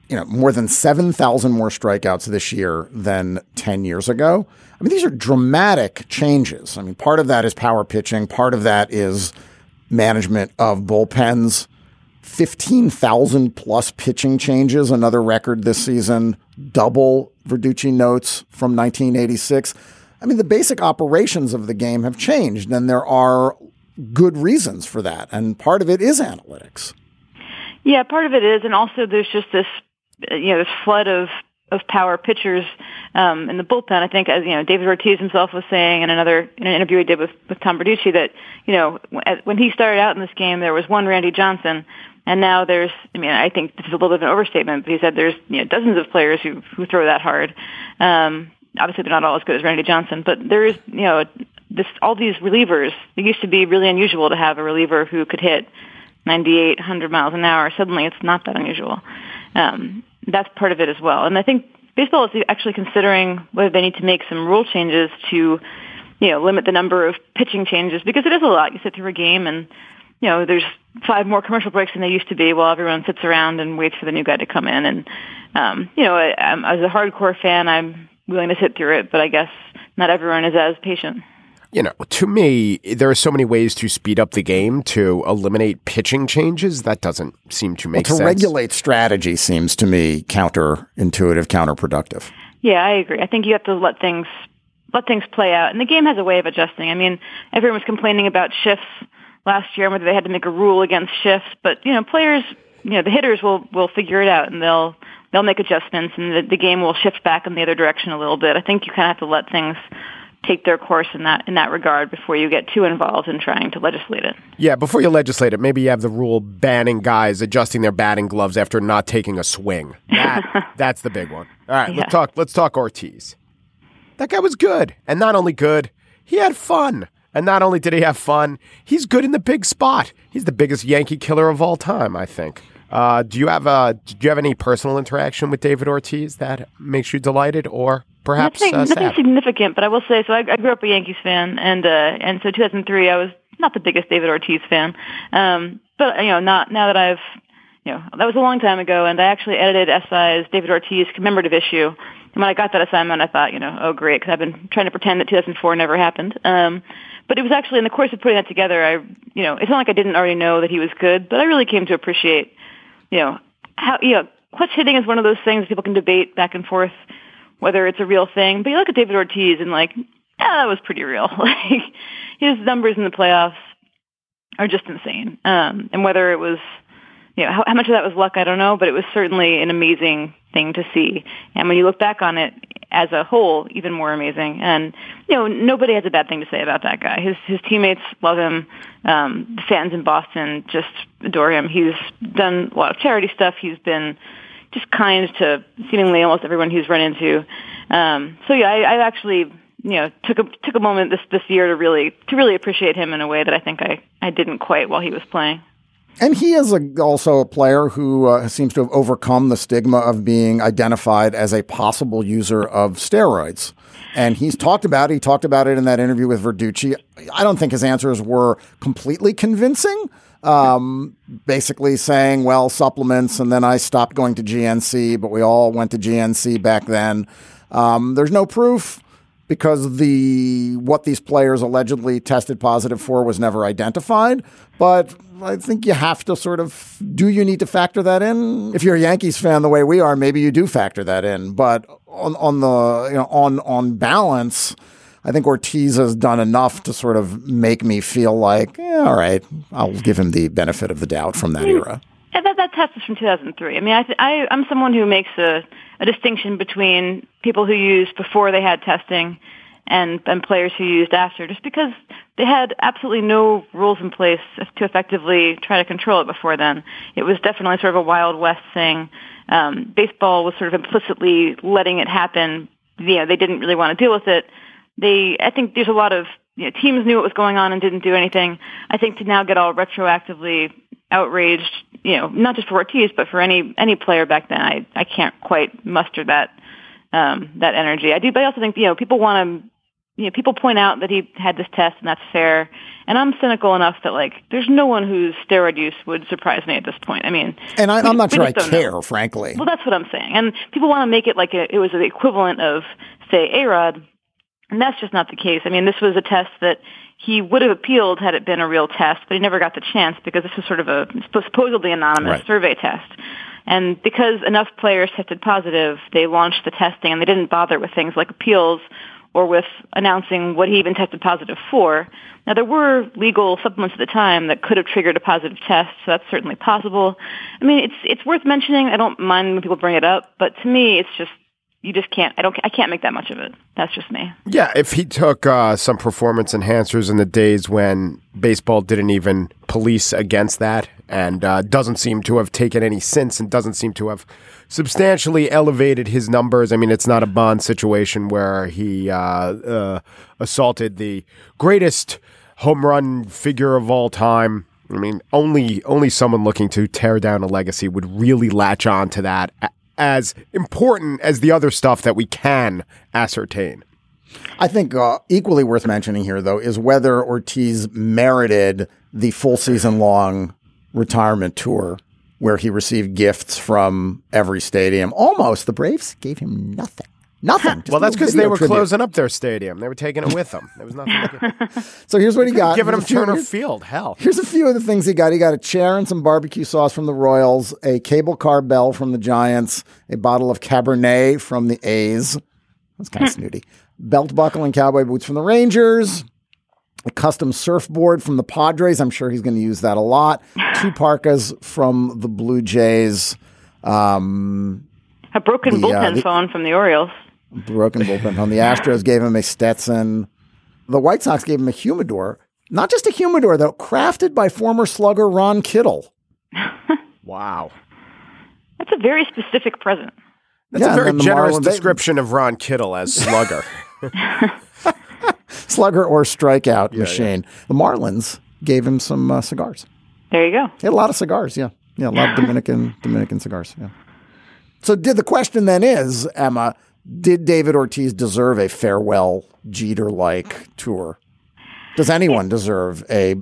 you know, more than seven thousand more strikeouts this year than ten years ago. I mean, these are dramatic changes. I mean, part of that is power pitching. Part of that is management of bullpens. fifteen thousand plus pitching changes, another record this season, double Verducci notes from nineteen eighty-six. I mean, the basic operations of the game have changed, and there are good reasons for that. And part of it is analytics. Yeah, part of it is. And also there's just this, you know, this flood of, of power pitchers um, in the bullpen. I think, as you know, David Ortiz himself was saying in another in an interview he did with, with Tom Verducci that, you know, when he started out in this game, there was one Randy Johnson. And now there's, I mean, I think this is a little bit of an overstatement, but he said there's, you know, dozens of players who, who throw that hard. Um, obviously, they're not all as good as Randy Johnson, but there is, you know, this all these relievers. It used to be really unusual to have a reliever who could hit ninety-eight, one hundred miles an hour. Suddenly, it's not that unusual. Um, that's part of it as well. And I think baseball is actually considering whether they need to make some rule changes to, you know, limit the number of pitching changes, because it is a lot. You sit through a game and, you know, there's five more commercial breaks than there used to be while everyone sits around and waits for the new guy to come in. And, um, you know, I, I'm, as a hardcore fan, I'm willing to sit through it, but I guess not everyone is as patient. You know, to me, there are so many ways to speed up the game to eliminate pitching changes. That doesn't seem to make well, to sense. To regulate strategy seems to me counterintuitive, counterproductive. Yeah, I agree. I think you have to let things let things play out. And the game has a way of adjusting. I mean, everyone was complaining about shifts last year, whether they had to make a rule against shifts. But, you know, players, you know, the hitters will, will figure it out, and they'll they'll make adjustments, and the, the game will shift back in the other direction a little bit. I think you kind of have to let things take their course in that in that regard before you get too involved in trying to legislate it. Yeah, before you legislate it, maybe you have the rule banning guys adjusting their batting gloves after not taking a swing. That that's the big one. All right, yeah. let's talk let's talk Ortiz. That guy was good. And not only good, he had fun. And not only did he have fun, he's good in the big spot. He's the biggest Yankee killer of all time, I think. Uh, do you have a, do you have any personal interaction with David Ortiz that makes you delighted, or perhaps nothing, uh, sad? Nothing significant, but I will say, so I, I grew up a Yankees fan, and uh, and so two thousand three, I was not the biggest David Ortiz fan, um, but you know, not now that I've, you know, that was a long time ago, and I actually edited S I's David Ortiz commemorative issue. And when I got that assignment, I thought, you know, oh great, because I've been trying to pretend that two thousand four never happened. Um, but it was actually in the course of putting that together, I, you know, it's not like I didn't already know that he was good, but I really came to appreciate, you know, how, you know, clutch hitting is one of those things people can debate back and forth whether it's a real thing. But you look at David Ortiz and like, yeah, that was pretty real. Like his numbers in the playoffs are just insane. Um, and whether it was, you know, how, how much of that was luck, I don't know, but it was certainly an amazing thing to see. And when you look back on it as a whole, even more amazing. And, you know, nobody has a bad thing to say about that guy. His his teammates love him. Um, the fans in Boston just adore him. He's done a lot of charity stuff. He's been just kind to seemingly almost everyone he's run into. Um, so yeah, I, I actually, you know, took a took a moment this this year to really to really appreciate him in a way that I think I, I didn't quite while he was playing. And he is a, also a player who uh, seems to have overcome the stigma of being identified as a possible user of steroids. And he's talked about it. He talked about it in that interview with Verducci. I don't think his answers were completely convincing. Um, basically saying, well, supplements, and then I stopped going to G N C, but we all went to G N C back then. Um, there's no proof because the what these players allegedly tested positive for was never identified. But I think you have to sort of, do you need to factor that in? If you're a Yankees fan the way we are, maybe you do factor that in. But on, on the, you know, on, on balance, I think Ortiz has done enough to sort of make me feel like, yeah, all right, I'll give him the benefit of the doubt from that era. Yeah, that, that test is from two thousand three. I mean, I, th- I, I'm someone who makes a, a distinction between people who used before they had testing and, and players who used after, just because they had absolutely no rules in place to effectively try to control it before then. It was definitely sort of a Wild West thing. Um, baseball was sort of implicitly letting it happen. You know, they didn't really want to deal with it. They, I think there's a lot of, you know, teams knew what was going on and didn't do anything. I think to now get all retroactively outraged, you know, not just for Ortiz, but for any, any player back then, I, I can't quite muster that, um, that energy. I do, but I also think, you know, people want to you know, people point out that he had this test, and that's fair. And I'm cynical enough that, like, there's no one whose steroid use would surprise me at this point. I mean, and I, we, I'm not sure I care, know. frankly. Well, that's what I'm saying. And people want to make it like a, it was the equivalent of, say, A-Rod, and that's just not the case. I mean, this was a test that he would have appealed had it been a real test, but he never got the chance because this was sort of a supposedly anonymous right. survey test. And because enough players tested positive, they launched the testing, and they didn't bother with things like appeals or with announcing what he even tested positive for. Now, there were legal supplements at the time that could have triggered a positive test, so that's certainly possible. I mean, it's it's worth mentioning. I don't mind when people bring it up, but to me, it's just, you just can't, I don't, I can't make that much of it. That's just me. Yeah, if he took uh, some performance enhancers in the days when baseball didn't even police against that, and uh, doesn't seem to have taken any since, and doesn't seem to have substantially elevated his numbers. I mean, it's not a Bond situation where he uh, uh, assaulted the greatest home run figure of all time. I mean, only only someone looking to tear down a legacy would really latch on to that, as important as the other stuff that we can ascertain. I think uh, equally worth mentioning here, though, is whether Ortiz merited the full season-long retirement tour where he received gifts from every stadium. Almost. The Braves gave him nothing. Nothing. Well, that's because they were tribute. closing up their stadium. They were taking it with them. There was nothing. So here's what he got. Giving him Turner Field. Hell. Here's a few of the things he got. He got a chair and some barbecue sauce from the Royals, a cable car bell from the Giants, a bottle of Cabernet from the A's. That's kind of snooty. Belt buckle and cowboy boots from the Rangers. A custom surfboard from the Padres. I'm sure he's going to use that a lot. Two parkas from the Blue Jays. Um, a broken the, bullpen uh, the, phone from the Orioles. Broken bullpen phone. The Astros gave him a Stetson. The White Sox gave him a humidor. Not just a humidor, though. Crafted by former slugger Ron Kittle. Wow. That's a very specific present. That's yeah, a very generous Marlins, description they, of Ron Kittle as slugger. Slugger or strikeout yeah, machine. Yeah. The Marlins gave him some uh, cigars. There you go. He had a lot of cigars, yeah. Yeah, a lot of Dominican Dominican cigars, yeah. So did the question then is, Emma, did David Ortiz deserve a farewell Jeter-like tour? Does anyone deserve a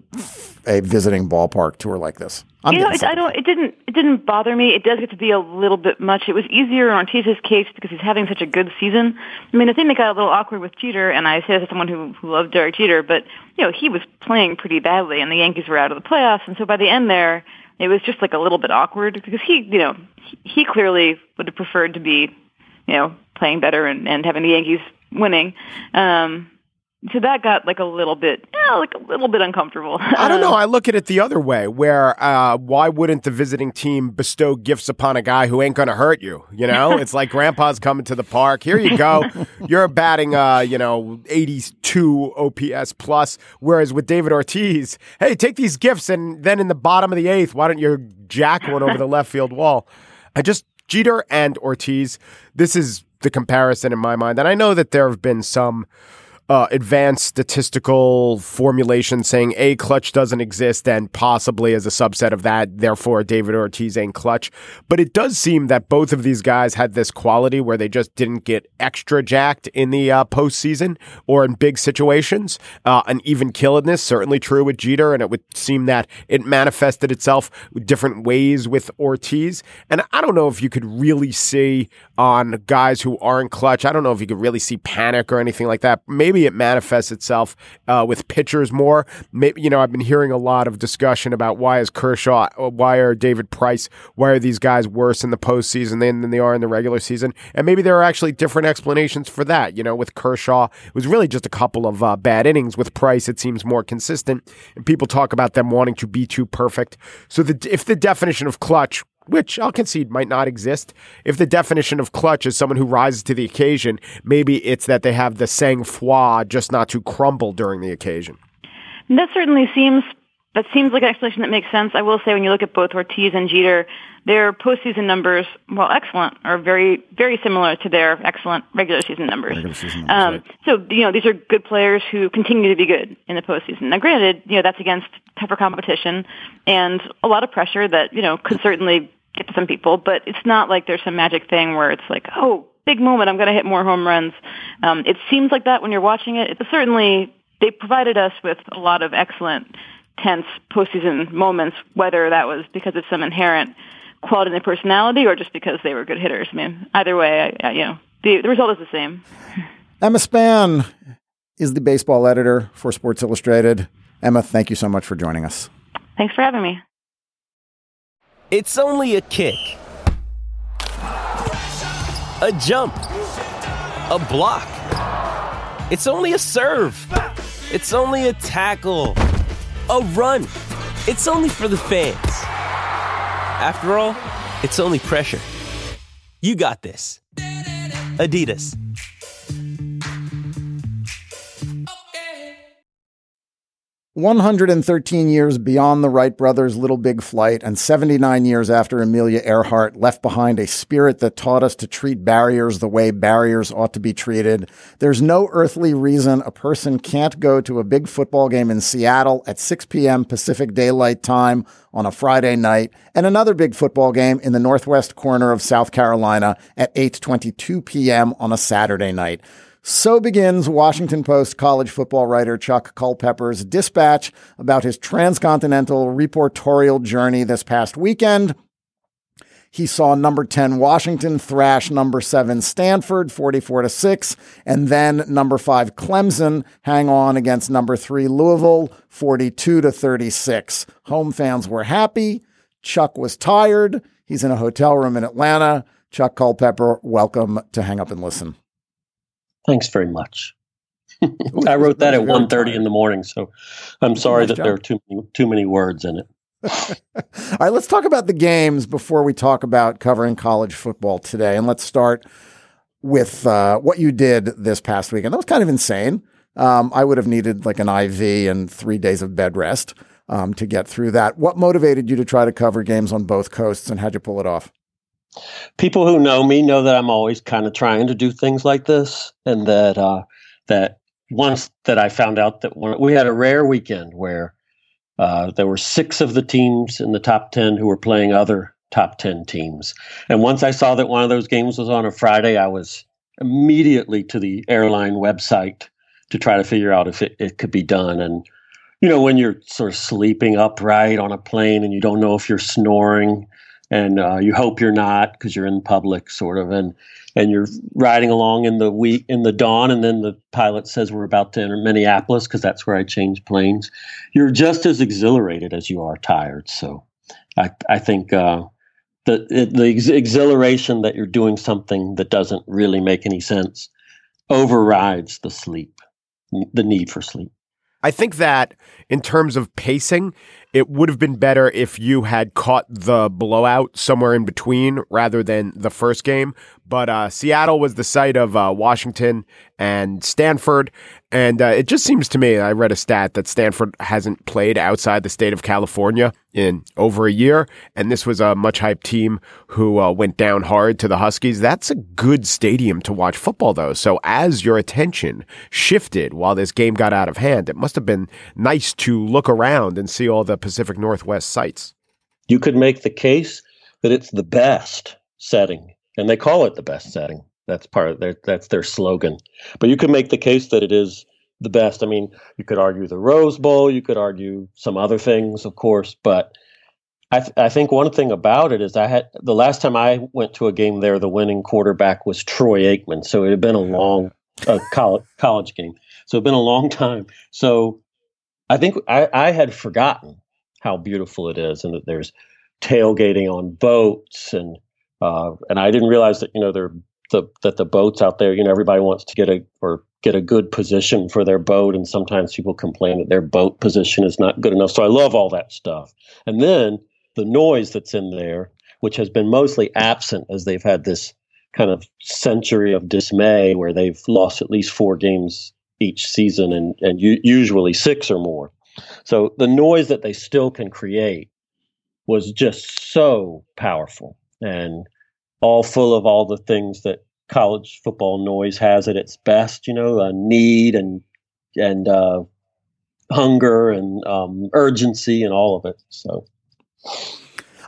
a visiting ballpark tour like this? I'm you know, it, I don't. It didn't. It didn't bother me. It does get to be a little bit much. It was easier in Ortiz's case because he's having such a good season. I mean, the thing that got a little awkward with Jeter, and I say this as someone who who loved Derek Jeter, but you know, he was playing pretty badly, and the Yankees were out of the playoffs, and so by the end there, it was just like a little bit awkward because he, you know, he, he clearly would have preferred to be, you know, playing better and, and having the Yankees winning. Um, So that got like a little bit, yeah, like a little bit uncomfortable. I don't know. I look at it the other way, where uh, why wouldn't the visiting team bestow gifts upon a guy who ain't going to hurt you? You know, it's like Grandpa's coming to the park. Here you go. You're batting, uh, you know, eighty-two O P S plus. Whereas with David Ortiz, hey, take these gifts, and then in the bottom of the eighth, why don't you jack one over the left field wall? I just Jeter and Ortiz. This is the comparison in my mind, and I know that there have been some Uh, advanced statistical formulation saying A, clutch doesn't exist, and possibly as a subset of that, therefore David Ortiz ain't clutch. But it does seem that both of these guys had this quality where they just didn't get extra jacked in the uh, postseason or in big situations. Uh, an even killedness, certainly true with Jeter, and it would seem that it manifested itself different ways with Ortiz. And I don't know if you could really see on guys who aren't clutch, I don't know if you could really see panic or anything like that. Maybe it manifests itself uh, with pitchers more. Maybe, you know, I've been hearing a lot of discussion about why is Kershaw, why are David Price, why are these guys worse in the postseason than, than they are in the regular season? And maybe there are actually different explanations for that. You know, with Kershaw, it was really just a couple of uh, bad innings. With Price, it seems more consistent. And people talk about them wanting to be too perfect. So the, if the definition of clutch, which I'll concede might not exist, if the definition of clutch is someone who rises to the occasion, maybe it's that they have the sang-froid just not to crumble during the occasion. That certainly seems that seems like an explanation that makes sense. I will say when you look at both Ortiz and Jeter, their postseason numbers, while excellent, are very, very similar to their excellent regular season numbers. Regular season numbers um, right. So, you know, these are good players who continue to be good in the postseason. Now, granted, you know, that's against tougher competition and a lot of pressure that, you know, could certainly get to some people, but it's not like there's some magic thing where it's like, oh, big moment. I'm going to hit more home runs. Um, it seems like that when you're watching it. It's certainly, they provided us with a lot of excellent, tense postseason moments, whether that was because of some inherent quality in their personality or just because they were good hitters. I mean, either way, I, I, you know, the, the result is the same. Emma Spann is the baseball editor for Sports Illustrated. Emma, thank you so much for joining us. Thanks for having me. It's only a kick, a jump, a block. It's only a serve. It's only a tackle, a run. It's only for the fans. After all, it's only pressure. You got this. Adidas. one hundred thirteen years beyond the Wright brothers' Little Big Flight and seventy-nine years after Amelia Earhart left behind a spirit that taught us to treat barriers the way barriers ought to be treated, there's no earthly reason a person can't go to a big football game in Seattle at six p.m. Pacific Daylight Time on a Friday night and another big football game in the northwest corner of South Carolina at eight twenty-two p.m. on a Saturday night. So begins Washington Post college football writer Chuck Culpepper's dispatch about his transcontinental reportorial journey this past weekend. He saw number ten Washington thrash number seven Stanford forty-four to six, and then number five Clemson hang on against number three Louisville forty-two to thirty-six. Home fans were happy. Chuck was tired. He's in a hotel room in Atlanta. Chuck Culpepper, welcome to Hang Up and Listen. Thanks very much. I wrote that at one thirty in the morning, so I'm sorry nice that job. There are too many, too many words in it. All right, let's talk about the games before we talk about covering college football today. And let's start with uh, what you did this past weekend. That was kind of insane. Um, I would have needed like an I V and three days of bed rest um, to get through that. What motivated you to try to cover games on both coasts, and how'd you pull it off? People who know me know that I'm always kind of trying to do things like this, and that uh, that once that I found out that one, we had a rare weekend where uh, there were six of the teams in the top ten who were playing other top ten teams. And once I saw that one of those games was on a Friday, I was immediately to the airline website to try to figure out if it, it could be done. And, you know, when you're sort of sleeping upright on a plane and you don't know if you're snoring, and uh, you hope you're not because you're in public, sort of, and and you're riding along in the week in the dawn, and then the pilot says we're about to enter Minneapolis because that's where I change planes. You're just as exhilarated as you are tired. So, I I think uh, the the ex- exhilaration that you're doing something that doesn't really make any sense overrides the sleep, the need for sleep. I think that in terms of pacing, it would have been better if you had caught the blowout somewhere in between rather than the first game. But uh, Seattle was the site of uh, Washington and Stanford. And uh, it just seems to me, I read a stat that Stanford hasn't played outside the state of California in over a year. And this was a much hyped team who uh, went down hard to the Huskies. That's a good stadium to watch football, though. So as your attention shifted while this game got out of hand, it must have been nice to look around and see all the Pacific Northwest sites. You could make the case that it's the best setting, and they call it the best setting. That's part of their, that's their slogan. But you could make the case that it is the best. I mean, you could argue the Rose Bowl, you could argue some other things, of course, but I, th- I think one thing about it is I had the last time I went to a game there, the winning quarterback was Troy Aikman. So it had been a long uh, college, college game. So it had been a long time. So I think I, I had forgotten how beautiful it is, and that there's tailgating on boats, and uh, and I didn't realize that, you know, there the that the boats out there, you know, everybody wants to get a or get a good position for their boat, and sometimes people complain that their boat position is not good enough. So I love all that stuff. And then the noise that's in there, which has been mostly absent as they've had this kind of century of dismay where they've lost at least four games each season, and, and u- usually six or more. So the noise that they still can create was just so powerful, and all full of all the things that college football noise has at its best, you know, uh, need and and uh, hunger and um, urgency and all of it. So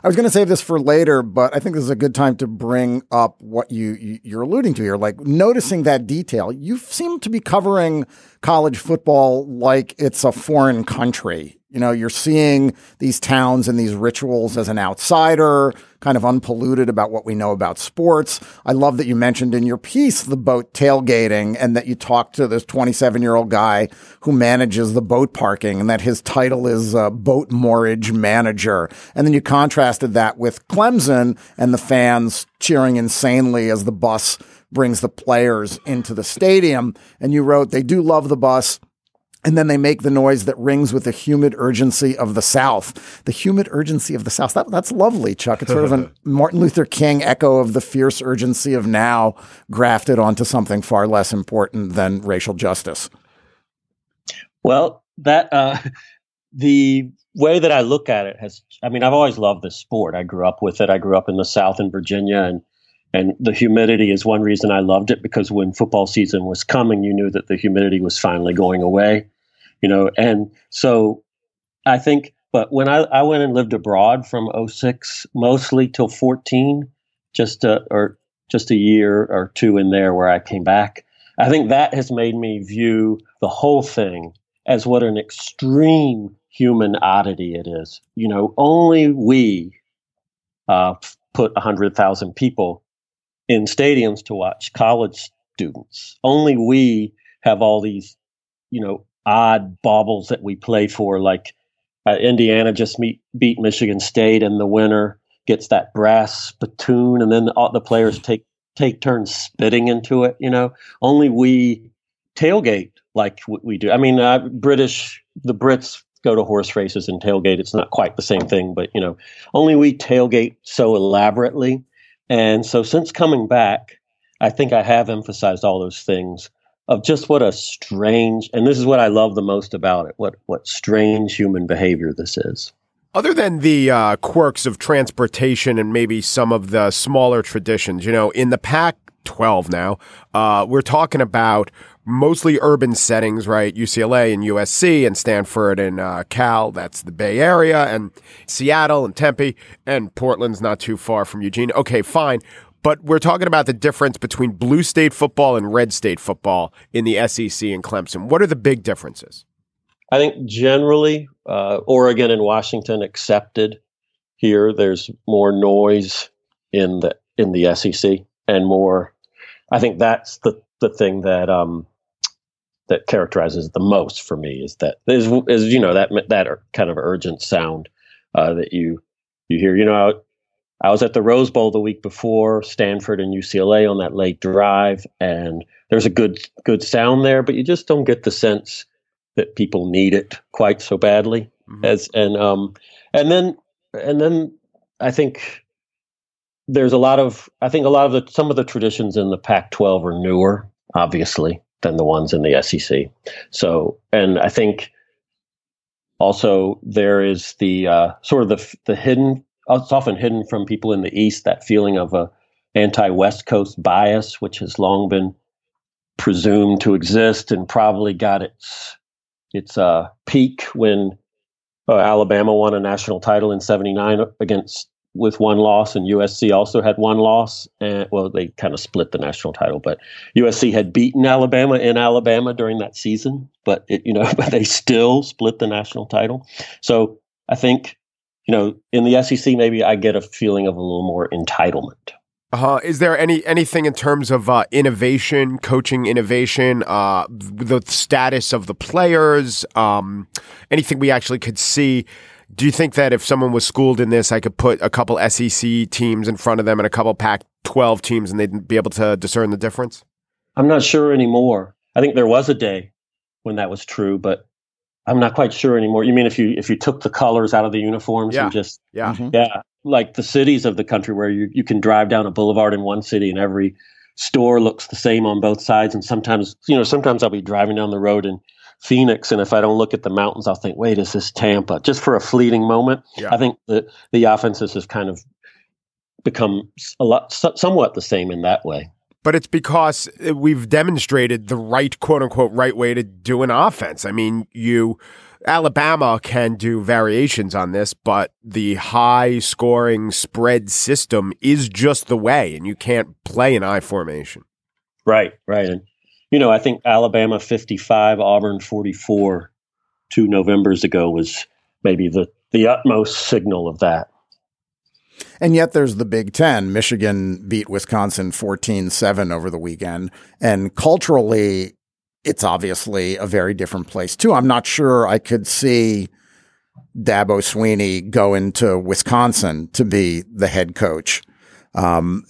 I was going to save this for later, but I think this is a good time to bring up what you, you, you're alluding to here, like noticing that detail. You seem to be covering college football like it's a foreign country. You know, you're seeing these towns and these rituals as an outsider, kind of unpolluted about what we know about sports. I love that you mentioned in your piece the boat tailgating and that you talked to this twenty-seven-year-old guy who manages the boat parking and that his title is uh, boat moorage manager. And then you contrasted that with Clemson and the fans cheering insanely as the bus brings the players into the stadium. And you wrote, they do love the bus. And then they make the noise that rings with the humid urgency of the South. The humid urgency of the South. That, that's lovely, Chuck. It's sort of a Martin Luther King echo of the fierce urgency of now grafted onto something far less important than racial justice. Well, that uh, the way that I look at it has, I mean, I've always loved this sport. I grew up with it. I grew up in the South in Virginia, and And the humidity is one reason I loved it, because when football season was coming, you knew that the humidity was finally going away, you know. And so I think, but when I, I went and lived abroad from oh six, mostly till fourteen, just a, or just a year or two in there where I came back, I think that has made me view the whole thing as what an extreme human oddity it is. You know, only we uh, put one hundred thousand people in stadiums to watch college students. Only we have all these, you know, odd baubles that we play for, like uh, Indiana just meet, beat Michigan State, and the winner gets that brass spittoon, and then all the players take take turns spitting into it. You know, only we tailgate like we do. I mean, uh, British, the Brits go to horse races and tailgate. It's not quite the same thing, but you know, only we tailgate so elaborately. And so since coming back, I think I have emphasized all those things of just what a strange, and this is what I love the most about it, what what strange human behavior this is. Other than the uh, quirks of transportation and maybe some of the smaller traditions, you know, in the Pac twelve now, uh, we're talking about mostly urban settings, right? U C L A and U S C and Stanford and uh, Cal, that's the Bay Area, and Seattle and Tempe, and Portland's not too far from Eugene. Okay, fine. But we're talking about the difference between blue state football and red state football in the S E C and Clemson. What are the big differences? I think generally, uh, Oregon and Washington accepted. Here, there's more noise in the in the S E C and more. I think that's the the thing that um, that characterizes the most for me is that is is you know that that kind of urgent sound uh, that you you hear. You know, I, I was at the Rose Bowl the week before, Stanford and U C L A on that late drive, and there's a good good sound there, but you just don't get the sense that people need it quite so badly. Mm-hmm. As and um and then and then I think there's a lot of I think a lot of the some of the traditions in the Pac twelve are newer, obviously, than the ones in the S E C. So, and I think also there is the uh, sort of the the hidden. It's often hidden from people in the East, that feeling of a anti-West Coast bias, which has long been presumed to exist and probably got its its uh, peak when uh, Alabama won a national title in seventy-nine against with one loss, and U S C also had one loss. And well, they kind of split the national title, but U S C had beaten Alabama in Alabama during that season, but it, you know, but they still split the national title. So I think, you know, in the S E C, maybe I get a feeling of a little more entitlement. Uh-huh. Is there any anything in terms of uh, innovation, coaching innovation, uh, the status of the players, um, anything we actually could see? Do you think that if someone was schooled in this, I could put a couple S E C teams in front of them and a couple Pac twelve teams and they'd be able to discern the difference? I'm not sure anymore. I think there was a day when that was true, but I'm not quite sure anymore. You mean if you if you took the colors out of the uniforms yeah. and just yeah mm-hmm. yeah like the cities of the country where you, you can drive down a boulevard in one city and every store looks the same on both sides, and sometimes you know sometimes I'll be driving down the road in Phoenix, and if I don't look at the mountains, I'll think, wait, is this Tampa? Just for a fleeting moment. Yeah. I think the the offenses have kind of become a lot somewhat the same in that way. But it's because we've demonstrated the right, quote unquote, right way to do an offense. I mean, you Alabama can do variations on this, but the high-scoring spread system is just the way, and you can't play an I formation. Right, right. And, you know, I think Alabama fifty-five, Auburn forty-four, two Novembers ago was maybe the, the utmost signal of that. And yet there's the Big Ten. Michigan beat Wisconsin fourteen seven over the weekend. And culturally, it's obviously a very different place, too. I'm not sure I could see Dabo Swinney go into Wisconsin to be the head coach. Um,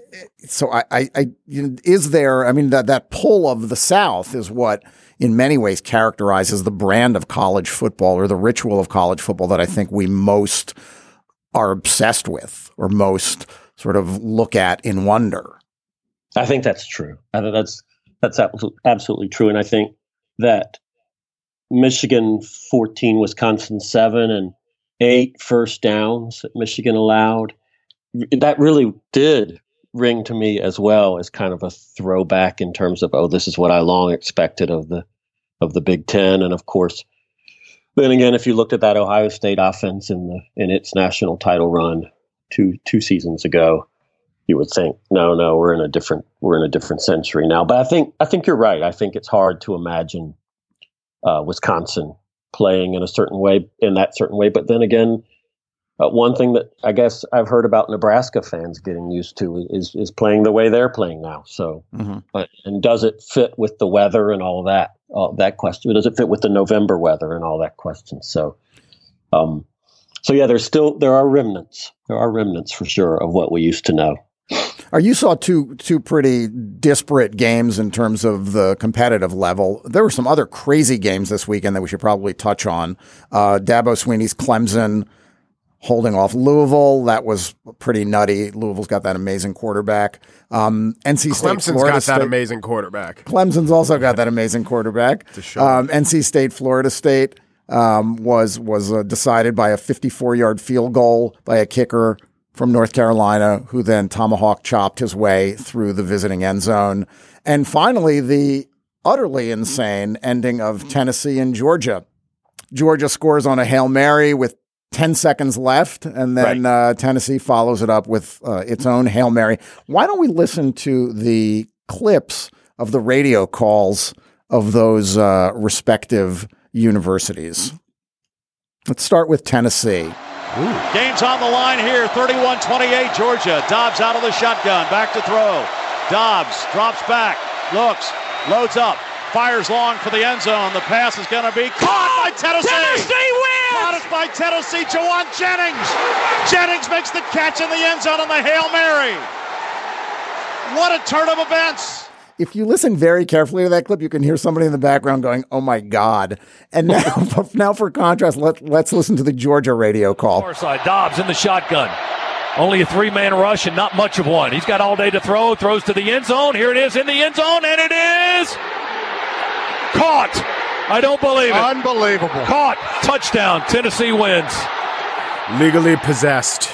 so I, I, I, is there, I mean, that, that pull of the South is what in many ways characterizes the brand of college football or the ritual of college football that I think we most are obsessed with or most sort of look at in wonder. I think that's true. I think that's, that's absolutely true. And I think that Michigan fourteen, Wisconsin seven, and eight first downs that Michigan allowed, that really did ring to me as well as kind of a throwback in terms of, oh, this is what I long expected of the of the Big Ten. And of course, then again, if you looked at that Ohio State offense in the in its national title run two two seasons ago, you would think, no, no, we're in a different we're in a different century now. But I think I think you're right. I think it's hard to imagine uh, Wisconsin playing in a certain way, in that certain way. But then again, uh, one thing that I guess I've heard about Nebraska fans getting used to is is playing the way they're playing now. So, mm-hmm. but and does it fit with the weather and all of that? Uh, that question. Does it fit with the November weather and all that question? So, um, so yeah, there's still there are remnants. There are remnants for sure of what we used to know. Or you saw two two pretty disparate games in terms of the competitive level. There were some other crazy games this weekend that we should probably touch on. Uh, Dabo Swinney's Clemson holding off Louisville. That was pretty nutty. Louisville's got that amazing quarterback. Um, N C State, Clemson's Florida got State. that amazing quarterback. Clemson's also got that amazing quarterback. Um, N C State, Florida State um, was was uh, decided by a fifty-four yard field goal by a kicker from North Carolina, who then tomahawk chopped his way through the visiting end zone. And finally, the utterly insane ending of Tennessee and Georgia. Georgia scores on a Hail Mary with ten seconds left, and then right. uh, Tennessee follows it up with uh, its own Hail Mary. Why don't we listen to the clips of the radio calls of those uh, respective universities? Let's start with Tennessee. Ooh. Game's on the line here, thirty-one twenty-eight Georgia. Dobbs out of the shotgun, back to throw. Dobbs drops back, looks, loads up, fires long for the end zone. The pass is going to be caught oh, by Tennessee. Tennessee wins! Caught it by Tennessee, Jawan Jennings. Jennings makes the catch in the end zone on the Hail Mary. What a turn of events. If you listen very carefully to that clip, you can hear somebody in the background going, oh, my God. And now, now for contrast, let, let's listen to the Georgia radio call. Far side, Dobbs in the shotgun. Only a three-man rush and not much of one. He's got all day to throw, throws to the end zone. Here it is in the end zone, and it is caught. I don't believe it. Unbelievable. Caught. Touchdown. Tennessee wins. Legally possessed.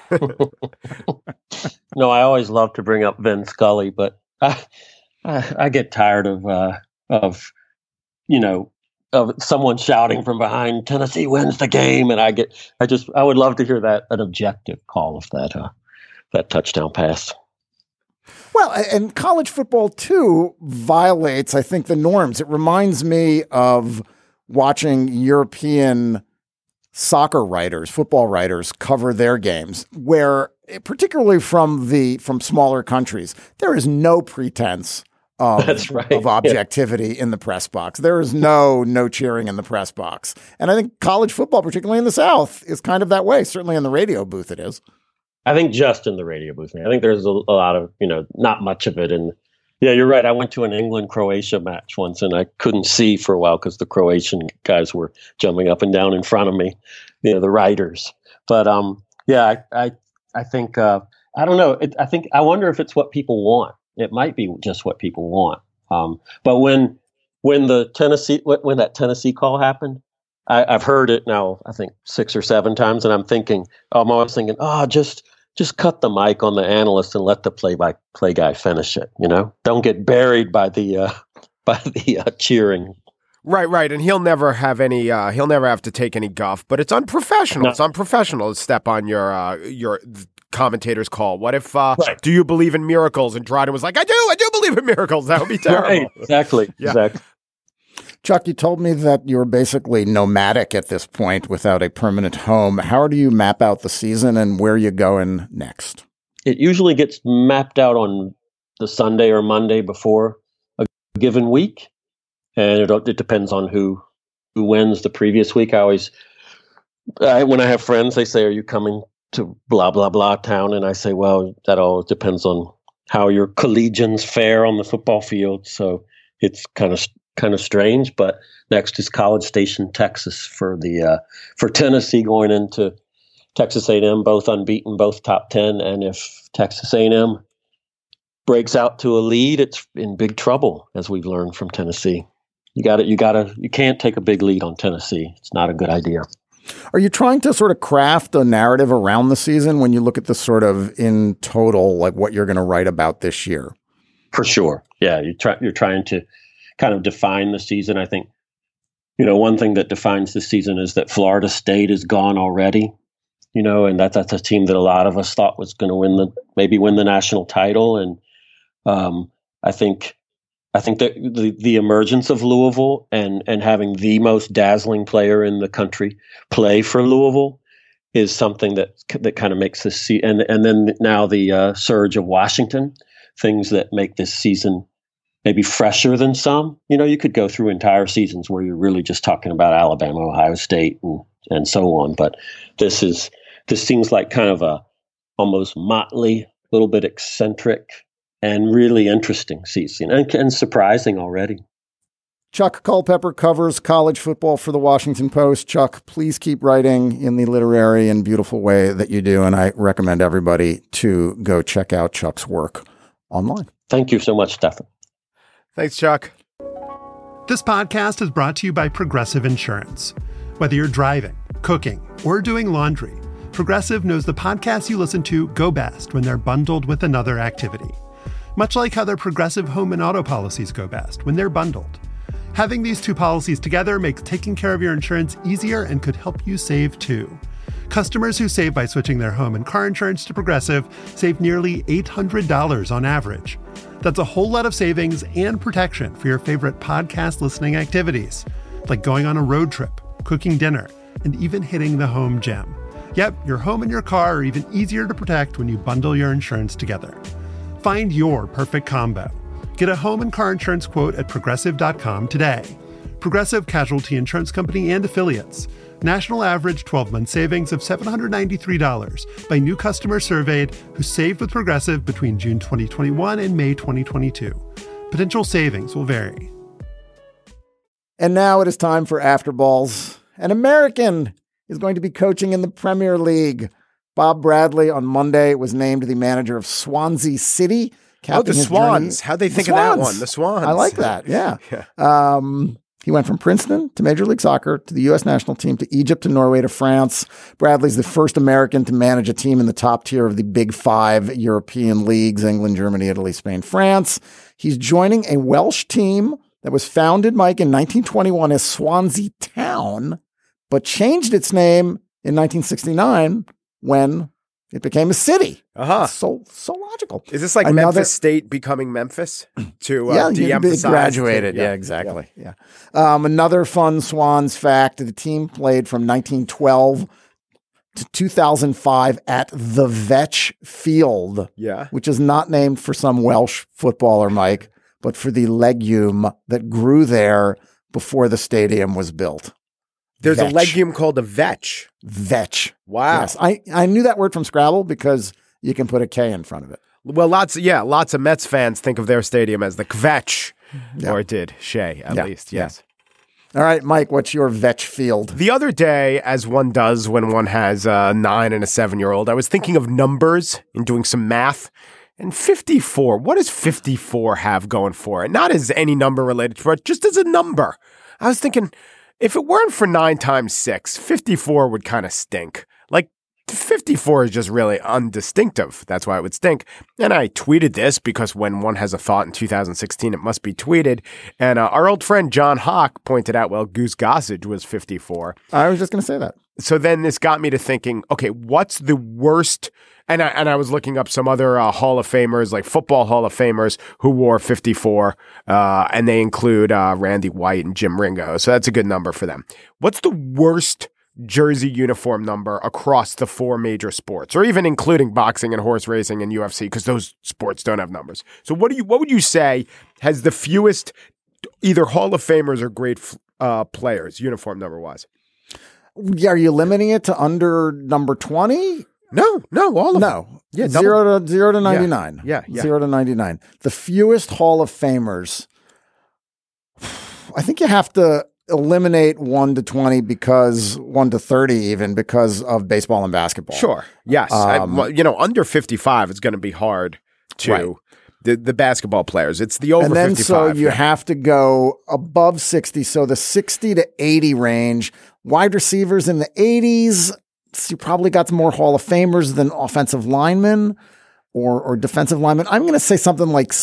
No, I always love to bring up Vin Scully, but I, I, I get tired of, uh, of, you know, of someone shouting from behind, Tennessee wins the game. And I get, I just, I would love to hear that, an objective call of that, uh, that touchdown pass. Well, and college football, too, violates, I think, the norms. It reminds me of watching European soccer writers, football writers cover their games, where particularly from the from smaller countries, there is no pretense of, That's right. of objectivity yeah. in the press box. There is no no cheering in the press box. And I think college football, particularly in the South, is kind of that way. Certainly in the radio booth it is. I think just in the radio booth. I think there's a, a lot of, you know, not much of it. And yeah, you're right. I went to an England-Croatia match once and I couldn't see for a while because the Croatian guys were jumping up and down in front of me, you know, the writers. But um, yeah, I I, I think, uh, I don't know. It, I think, I wonder if it's what people want. It might be just what people want. Um, but when when the Tennessee, when that Tennessee call happened, I, I've heard it now, I think six or seven times, and I'm thinking, I'm always thinking, oh, just just cut the mic on the analyst and let the play-by-play guy finish it. You know, don't get buried by the uh, by the uh, cheering. Right, right, and he'll never have any. Uh, he'll never have to take any guff. But it's unprofessional. No. It's unprofessional to step on your uh, your commentator's call. What if? Uh, right. Do you believe in miracles? And Dryden was like, I do. I do believe in miracles. That would be terrible. Right, exactly. Yeah. Exactly. Chuck, you told me that you're basically nomadic at this point without a permanent home. How do you map out the season and where you going next? It usually gets mapped out on the Sunday or Monday before a given week. And it, it depends on who who wins the previous week. I always, I, when I have friends, they say, are you coming to blah, blah, blah town? And I say, well, that all depends on how your collegians fare on the football field. So it's kind of kind of strange. But next is College Station, Texas for the uh, for Tennessee going into Texas A and M, both unbeaten, both top ten. And if Texas A and M breaks out to a lead, it's in big trouble, as we've learned from Tennessee. You got to, you got to, you can't take a big lead on Tennessee. It's not a good idea. Are you trying to sort of craft a narrative around the season when you look at the sort of in total, like what you're going to write about this year? For sure. Yeah. You try, you're trying to kind of define the season. I think, you know, one thing that defines the season is that Florida State is gone already, you know, and that, that's a team that a lot of us thought was going to win the, maybe win the national title. And um, I think, I think that the, the emergence of Louisville and, and having the most dazzling player in the country play for Louisville is something that that kind of makes this season. And, and then now the uh, surge of Washington, things that make this season maybe fresher than some. You know, you could go through entire seasons where you're really just talking about Alabama, Ohio State, and, and so on. But this is this seems like kind of a almost motley, little bit eccentric, and really interesting season and, and surprising already. Chuck Culpepper covers college football for the Washington Post. Chuck, please keep writing in the literary and beautiful way that you do. And I recommend everybody to go check out Chuck's work online. Thank you so much, Stefan. Thanks, Chuck. This podcast is brought to you by Progressive Insurance. Whether you're driving, cooking, or doing laundry, Progressive knows the podcasts you listen to go best when they're bundled with another activity. Much like how their Progressive home and auto policies go best when they're bundled. Having these two policies together makes taking care of your insurance easier and could help you save too. Customers who save by switching their home and car insurance to Progressive save nearly eight hundred dollars on average. That's a whole lot of savings and protection for your favorite podcast listening activities, like going on a road trip, cooking dinner, and even hitting the home gym. Yep, your home and your car are even easier to protect when you bundle your insurance together. Find your perfect combo. Get a home and car insurance quote at progressive dot com today. Progressive Casualty Insurance Company and Affiliates. National average twelve-month savings of seven hundred ninety-three dollars by new customers surveyed who saved with Progressive between June twenty twenty-one and May twenty twenty-two. Potential savings will vary. And now it is time for After Balls. An American is going to be coaching in the Premier League. Bob Bradley on Monday was named the manager of Swansea City. Oh, the Swans. How'd they think of that one? The Swans. I like that. Yeah. yeah. Um, he went from Princeton to Major League Soccer to the U S national team to Egypt to Norway to France. Bradley's the first American to manage a team in the top tier of the big five European leagues, England, Germany, Italy, Spain, France. He's joining a Welsh team that was founded, Mike, in nineteen twenty-one as Swansea Town, but changed its name in nineteen sixty-nine when it became a city. Uh-huh. So so logical. Is this like Another, Memphis State becoming Memphis to uh, yeah, de-emphasize? They graduated. Yeah, yeah exactly. Yeah. yeah. Um, another fun Swans fact, the team played from nineteen twelve to two thousand five at the Vetch Field, yeah. which is not named for some Welsh footballer, Mike, but for the legume that grew there before the stadium was built. There's Vetch. a legume called a vetch. Vetch. Wow. Yes. I, I knew that word from Scrabble because you can put a K in front of it. Well, lots of, yeah, lots of Mets fans think of their stadium as the Kvetch, yeah. or it did, Shea, at yeah. least, yes. Yeah. All right, Mike, what's your Vetch Field? The other day, as one does when one has a nine and a seven-year-old, I was thinking of numbers and doing some math. And fifty-four, what does fifty-four have going for it? Not as any number related to it, just as a number. I was thinking, if it weren't for nine times six, fifty-four would kind of stink. Like, fifty-four is just really undistinctive. That's why it would stink. And I tweeted this because when one has a thought in two thousand sixteen, it must be tweeted. And uh, our old friend John Hawk pointed out, well, Goose Gossage was fifty-four. I was just going to say that. So then this got me to thinking, okay, what's the worst? And I, and I was looking up some other uh, Hall of Famers, like football Hall of Famers who wore fifty-four, uh, and they include uh, Randy White and Jim Ringo. So that's a good number for them. What's the worst jersey uniform number across the four major sports, or even including boxing and horse racing and U F C, because those sports don't have numbers? So what do you what would you say has the fewest either Hall of Famers or great uh, players uniform number wise? Are you limiting it to under number twenty? No, no, all of no. them. Yeah, zero double. to zero to ninety nine. Yeah, yeah, yeah. Zero to ninety nine. The fewest Hall of Famers. I think you have to eliminate one to twenty because one to thirty, even because of baseball and basketball. Sure. Yes. Um, I, you know, under fifty-five is going to be hard to right. the the basketball players. It's the over and then fifty-five. So you yeah. have to go above sixty. So the sixty to eighty range. Wide receivers in the eighties. So you probably got some more Hall of Famers than offensive linemen or, or defensive linemen. I'm going to say something like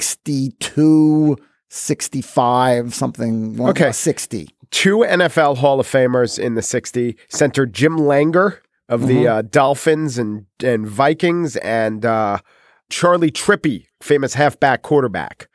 sixty-two, sixty-five, something. One, okay. sixty. Two N F L Hall of Famers in the sixty. Center Jim Langer of mm-hmm. the uh, Dolphins and, and Vikings, and uh, Charlie Trippi, famous halfback quarterback.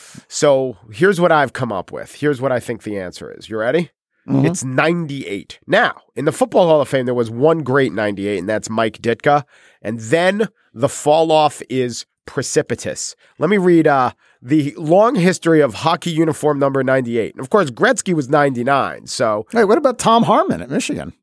So here's what I've come up with. Here's what I think the answer is. You ready? Mm-hmm. It's ninety-eight. Now, in the Football Hall of Fame, there was one great ninety-eight, and that's Mike Ditka. And then the fall off is precipitous. Let me read uh, the long history of hockey uniform number ninety-eight. And of course, Gretzky was ninety-nine. So, hey, what about Tom Harmon at Michigan?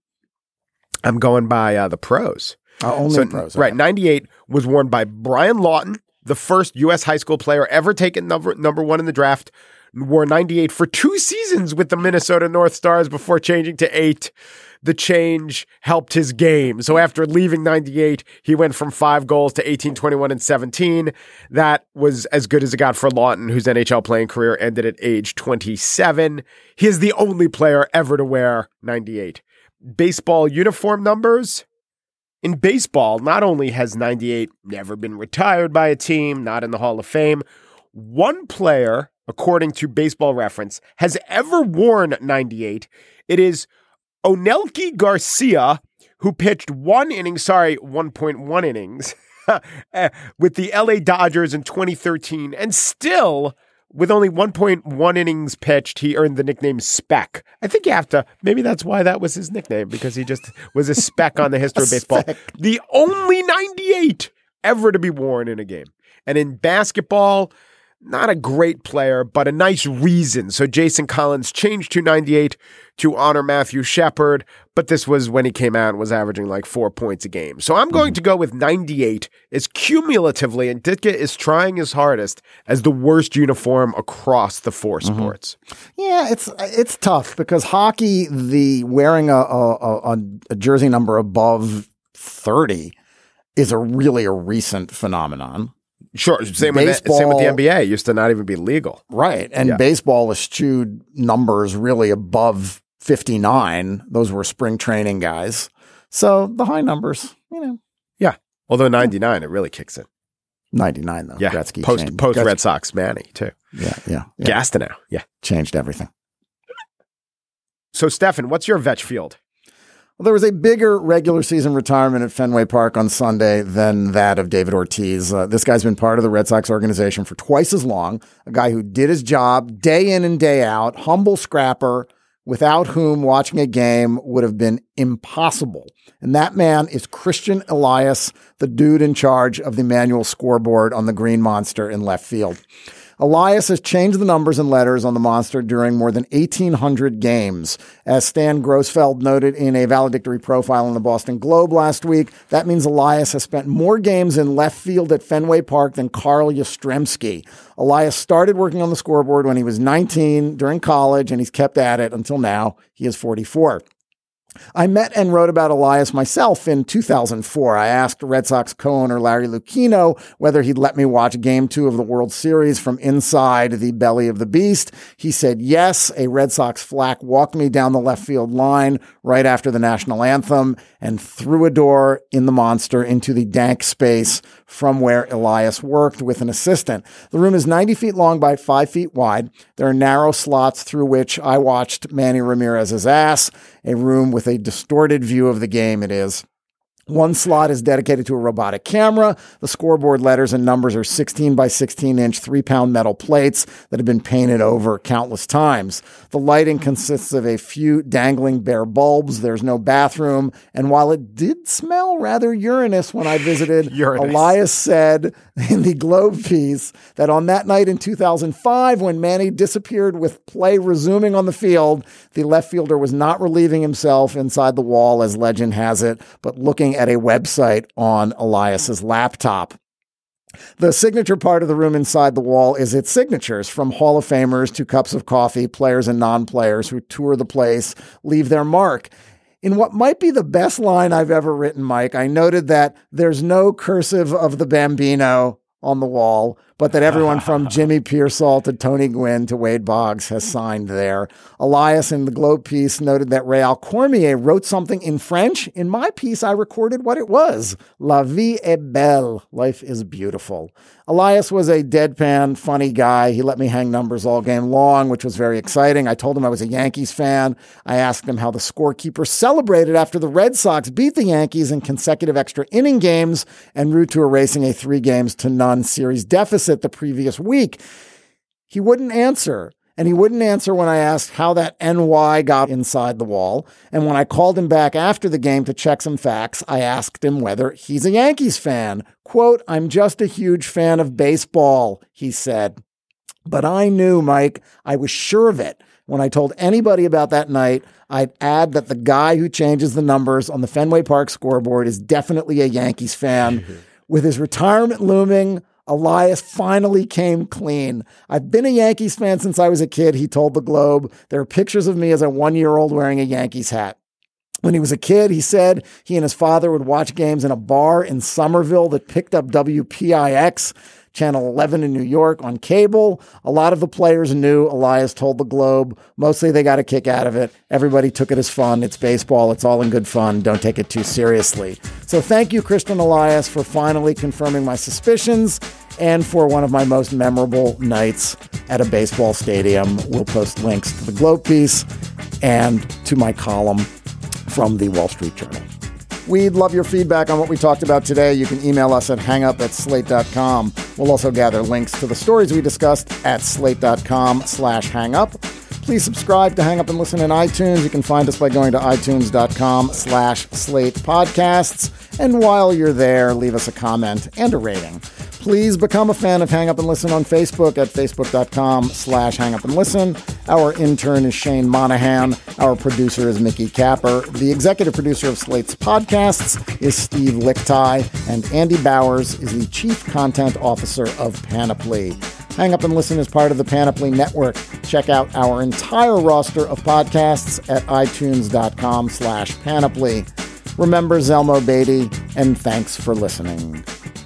I'm going by uh, the pros. Uh, only so, pros. Right. Okay. ninety-eight was worn by Brian Lawton, the first U S high school player ever taken number, number one in the draft. Wore ninety-eight for two seasons with the Minnesota North Stars before changing to eight. The change helped his game. So after leaving ninety-eight, he went from five goals to eighteen, twenty-one, and seventeen. That was as good as it got for Lawton, whose N H L playing career ended at age twenty-seven. He is the only player ever to wear ninety-eight. Baseball uniform numbers. In baseball, not only has ninety-eight never been retired by a team, not in the Hall of Fame, one player, according to Baseball Reference, has ever worn ninety-eight. It is Onelki Garcia, who pitched one inning, sorry, one point one innings with the L A Dodgers in twenty thirteen. And still, with only one point one innings pitched, he earned the nickname Speck. I think you have to, maybe that's why that was his nickname, because he just was a speck on the history of baseball. Speck. The only ninety-eight ever to be worn in a game. And in basketball, not a great player, but a nice reason. So Jason Collins changed to ninety-eight to honor Matthew Shepard, but this was when he came out and was averaging like four points a game. So I'm going to go with ninety-eight as cumulatively, and Ditka is trying his hardest as the worst uniform across the four Mm-hmm. sports. Yeah, it's it's tough because hockey, the wearing a, a, a, a jersey number above thirty is a really a recent phenomenon. Sure. Same with, the, same with the N B A. It used to not even be legal. Right. And yeah. baseball eschewed numbers really above fifty-nine. Those were spring training guys. So the high numbers, you know. Yeah. Although ninety-nine, it really kicks in. ninety-nine, though. Yeah. Gretzky post, changed. post Gretzky. Red Sox Manny, too. Yeah. Yeah. yeah. Gastineau. Yeah. Changed everything. So, Stefan, what's your Vetch field? Well, there was a bigger regular season retirement at Fenway Park on Sunday than that of David Ortiz. Uh, this guy's been part of the Red Sox organization for twice as long, a guy who did his job day in and day out, humble scrapper, without whom watching a game would have been impossible. And that man is Christian Elias, the dude in charge of the manual scoreboard on the Green Monster in left field. Elias has changed the numbers and letters on the Monster during more than eighteen hundred games. As Stan Grossfeld noted in a valedictory profile in the Boston Globe last week, that means Elias has spent more games in left field at Fenway Park than Carl Yastrzemski. Elias started working on the scoreboard when he was nineteen during college, and he's kept at it until now. He is forty-four. I met and wrote about Elias myself in two thousand four. I asked Red Sox co-owner Larry Lucchino whether he'd let me watch Game two of the World Series from inside the belly of the beast. He said yes. A Red Sox flack walked me down the left field line right after the national anthem and through a door in the monster into the dank space from where Elias worked with an assistant. The room is ninety feet long by five feet wide. There are narrow slots through which I watched Manny Ramirez's ass, a room with a distorted view of the game it is. One slot is dedicated to a robotic camera. The scoreboard letters and numbers are sixteen by sixteen inch three pound metal plates that have been painted over countless times. The lighting consists of a few dangling bare bulbs. There's no bathroom. And while it did smell rather urinous when I visited, Elias said in the Globe piece that on that night in two thousand five, when Manny disappeared with play resuming on the field, the left fielder was not relieving himself inside the wall, as legend has it, but looking at a website on Elias's laptop. The signature part of the room inside the wall is its signatures, from Hall of Famers to cups of coffee. Players and non-players who tour the place leave their mark. In what might be the best line I've ever written, Mike, I noted that there's no cursive of the Bambino on the wall, but that everyone from Jimmy Pearsall to Tony Gwynn to Wade Boggs has signed there. Elias in the Globe piece noted that Réal Cormier wrote something in French. In my piece, I recorded what it was. La vie est belle. Life is beautiful. Elias was a deadpan, funny guy. He let me hang numbers all game long, which was very exciting. I told him I was a Yankees fan. I asked him how the scorekeeper celebrated after the Red Sox beat the Yankees in consecutive extra inning games en route to erasing a three games to none series deficit the previous week. He wouldn't answer. And he wouldn't answer when I asked how that N Y got inside the wall. And when I called him back after the game to check some facts, I asked him whether he's a Yankees fan. Quote, "I'm just a huge fan of baseball," he said. But I knew, Mike, I was sure of it. When I told anybody about that night, I'd add that the guy who changes the numbers on the Fenway Park scoreboard is definitely a Yankees fan. With his retirement looming, Elias finally came clean. "I've been a Yankees fan since I was a kid," he told the Globe. "There are pictures of me as a one-year-old wearing a Yankees hat." When he was a kid, he said he and his father would watch games in a bar in Somerville that picked up W P I X, Channel eleven in New York, on cable. A lot of the players knew, Elias told the Globe. Mostly they got a kick out of it. Everybody took it as fun. It's baseball. It's all in good fun. Don't take it too seriously. So thank you, Christian Elias, for finally confirming my suspicions and for one of my most memorable nights at a baseball stadium. We'll post links to the Globe piece and to my column from the Wall Street Journal. We'd love your feedback on what we talked about today. You can email us at hangup at slate dot com. We'll also gather links to the stories we discussed at slate.com slash hangup. Please subscribe to Hang Up and Listen in iTunes. You can find us by going to itunes.com slash slate podcasts. And while you're there, leave us a comment and a rating. Please become a fan of Hang Up and Listen on Facebook at facebook.com slash hang up and listen. Our intern is Shane Monahan. Our producer is Mickey Capper. The executive producer of Slate's podcasts is Steve Lickteig. And Andy Bowers is the chief content officer of Panoply. Hang Up and Listen is part of the Panoply Network. Check out our entire roster of podcasts at itunes.com slash panoply. Remember Zelmo Beatty, and thanks for listening.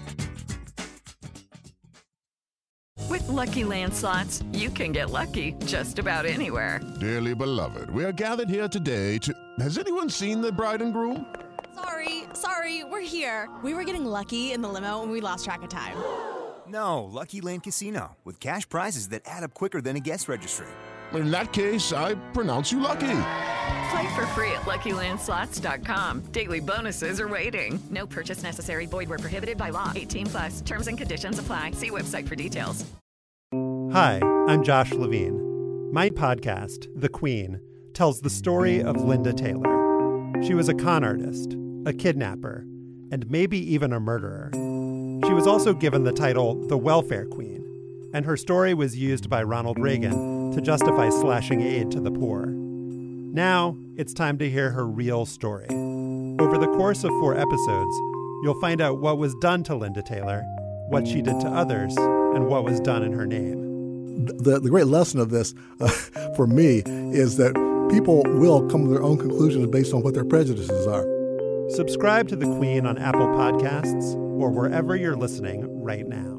With Lucky Land Slots, you can get lucky just about anywhere. Dearly beloved, we are gathered here today to... Has anyone seen the bride and groom? Sorry, sorry, we're here. We were getting lucky in the limo and we lost track of time. No, Lucky Land Casino, with cash prizes that add up quicker than a guest registry. In that case, I pronounce you lucky. Play for free at lucky land slots dot com. Daily bonuses are waiting. No purchase necessary. Void where prohibited by law. eighteen plus. Terms and conditions apply. See website for details. Hi, I'm Josh Levine. My podcast, The Queen, tells the story of Linda Taylor. She was a con artist, a kidnapper, and maybe even a murderer. She was also given the title the Welfare Queen, and her story was used by Ronald Reagan to justify slashing aid to the poor. Now, it's time to hear her real story. Over the course of four episodes, you'll find out what was done to Linda Taylor, what she did to others, and what was done in her name. The, the great lesson of this uh, for me is that people will come to their own conclusions based on what their prejudices are. Subscribe to The Queen on Apple Podcasts or wherever you're listening right now.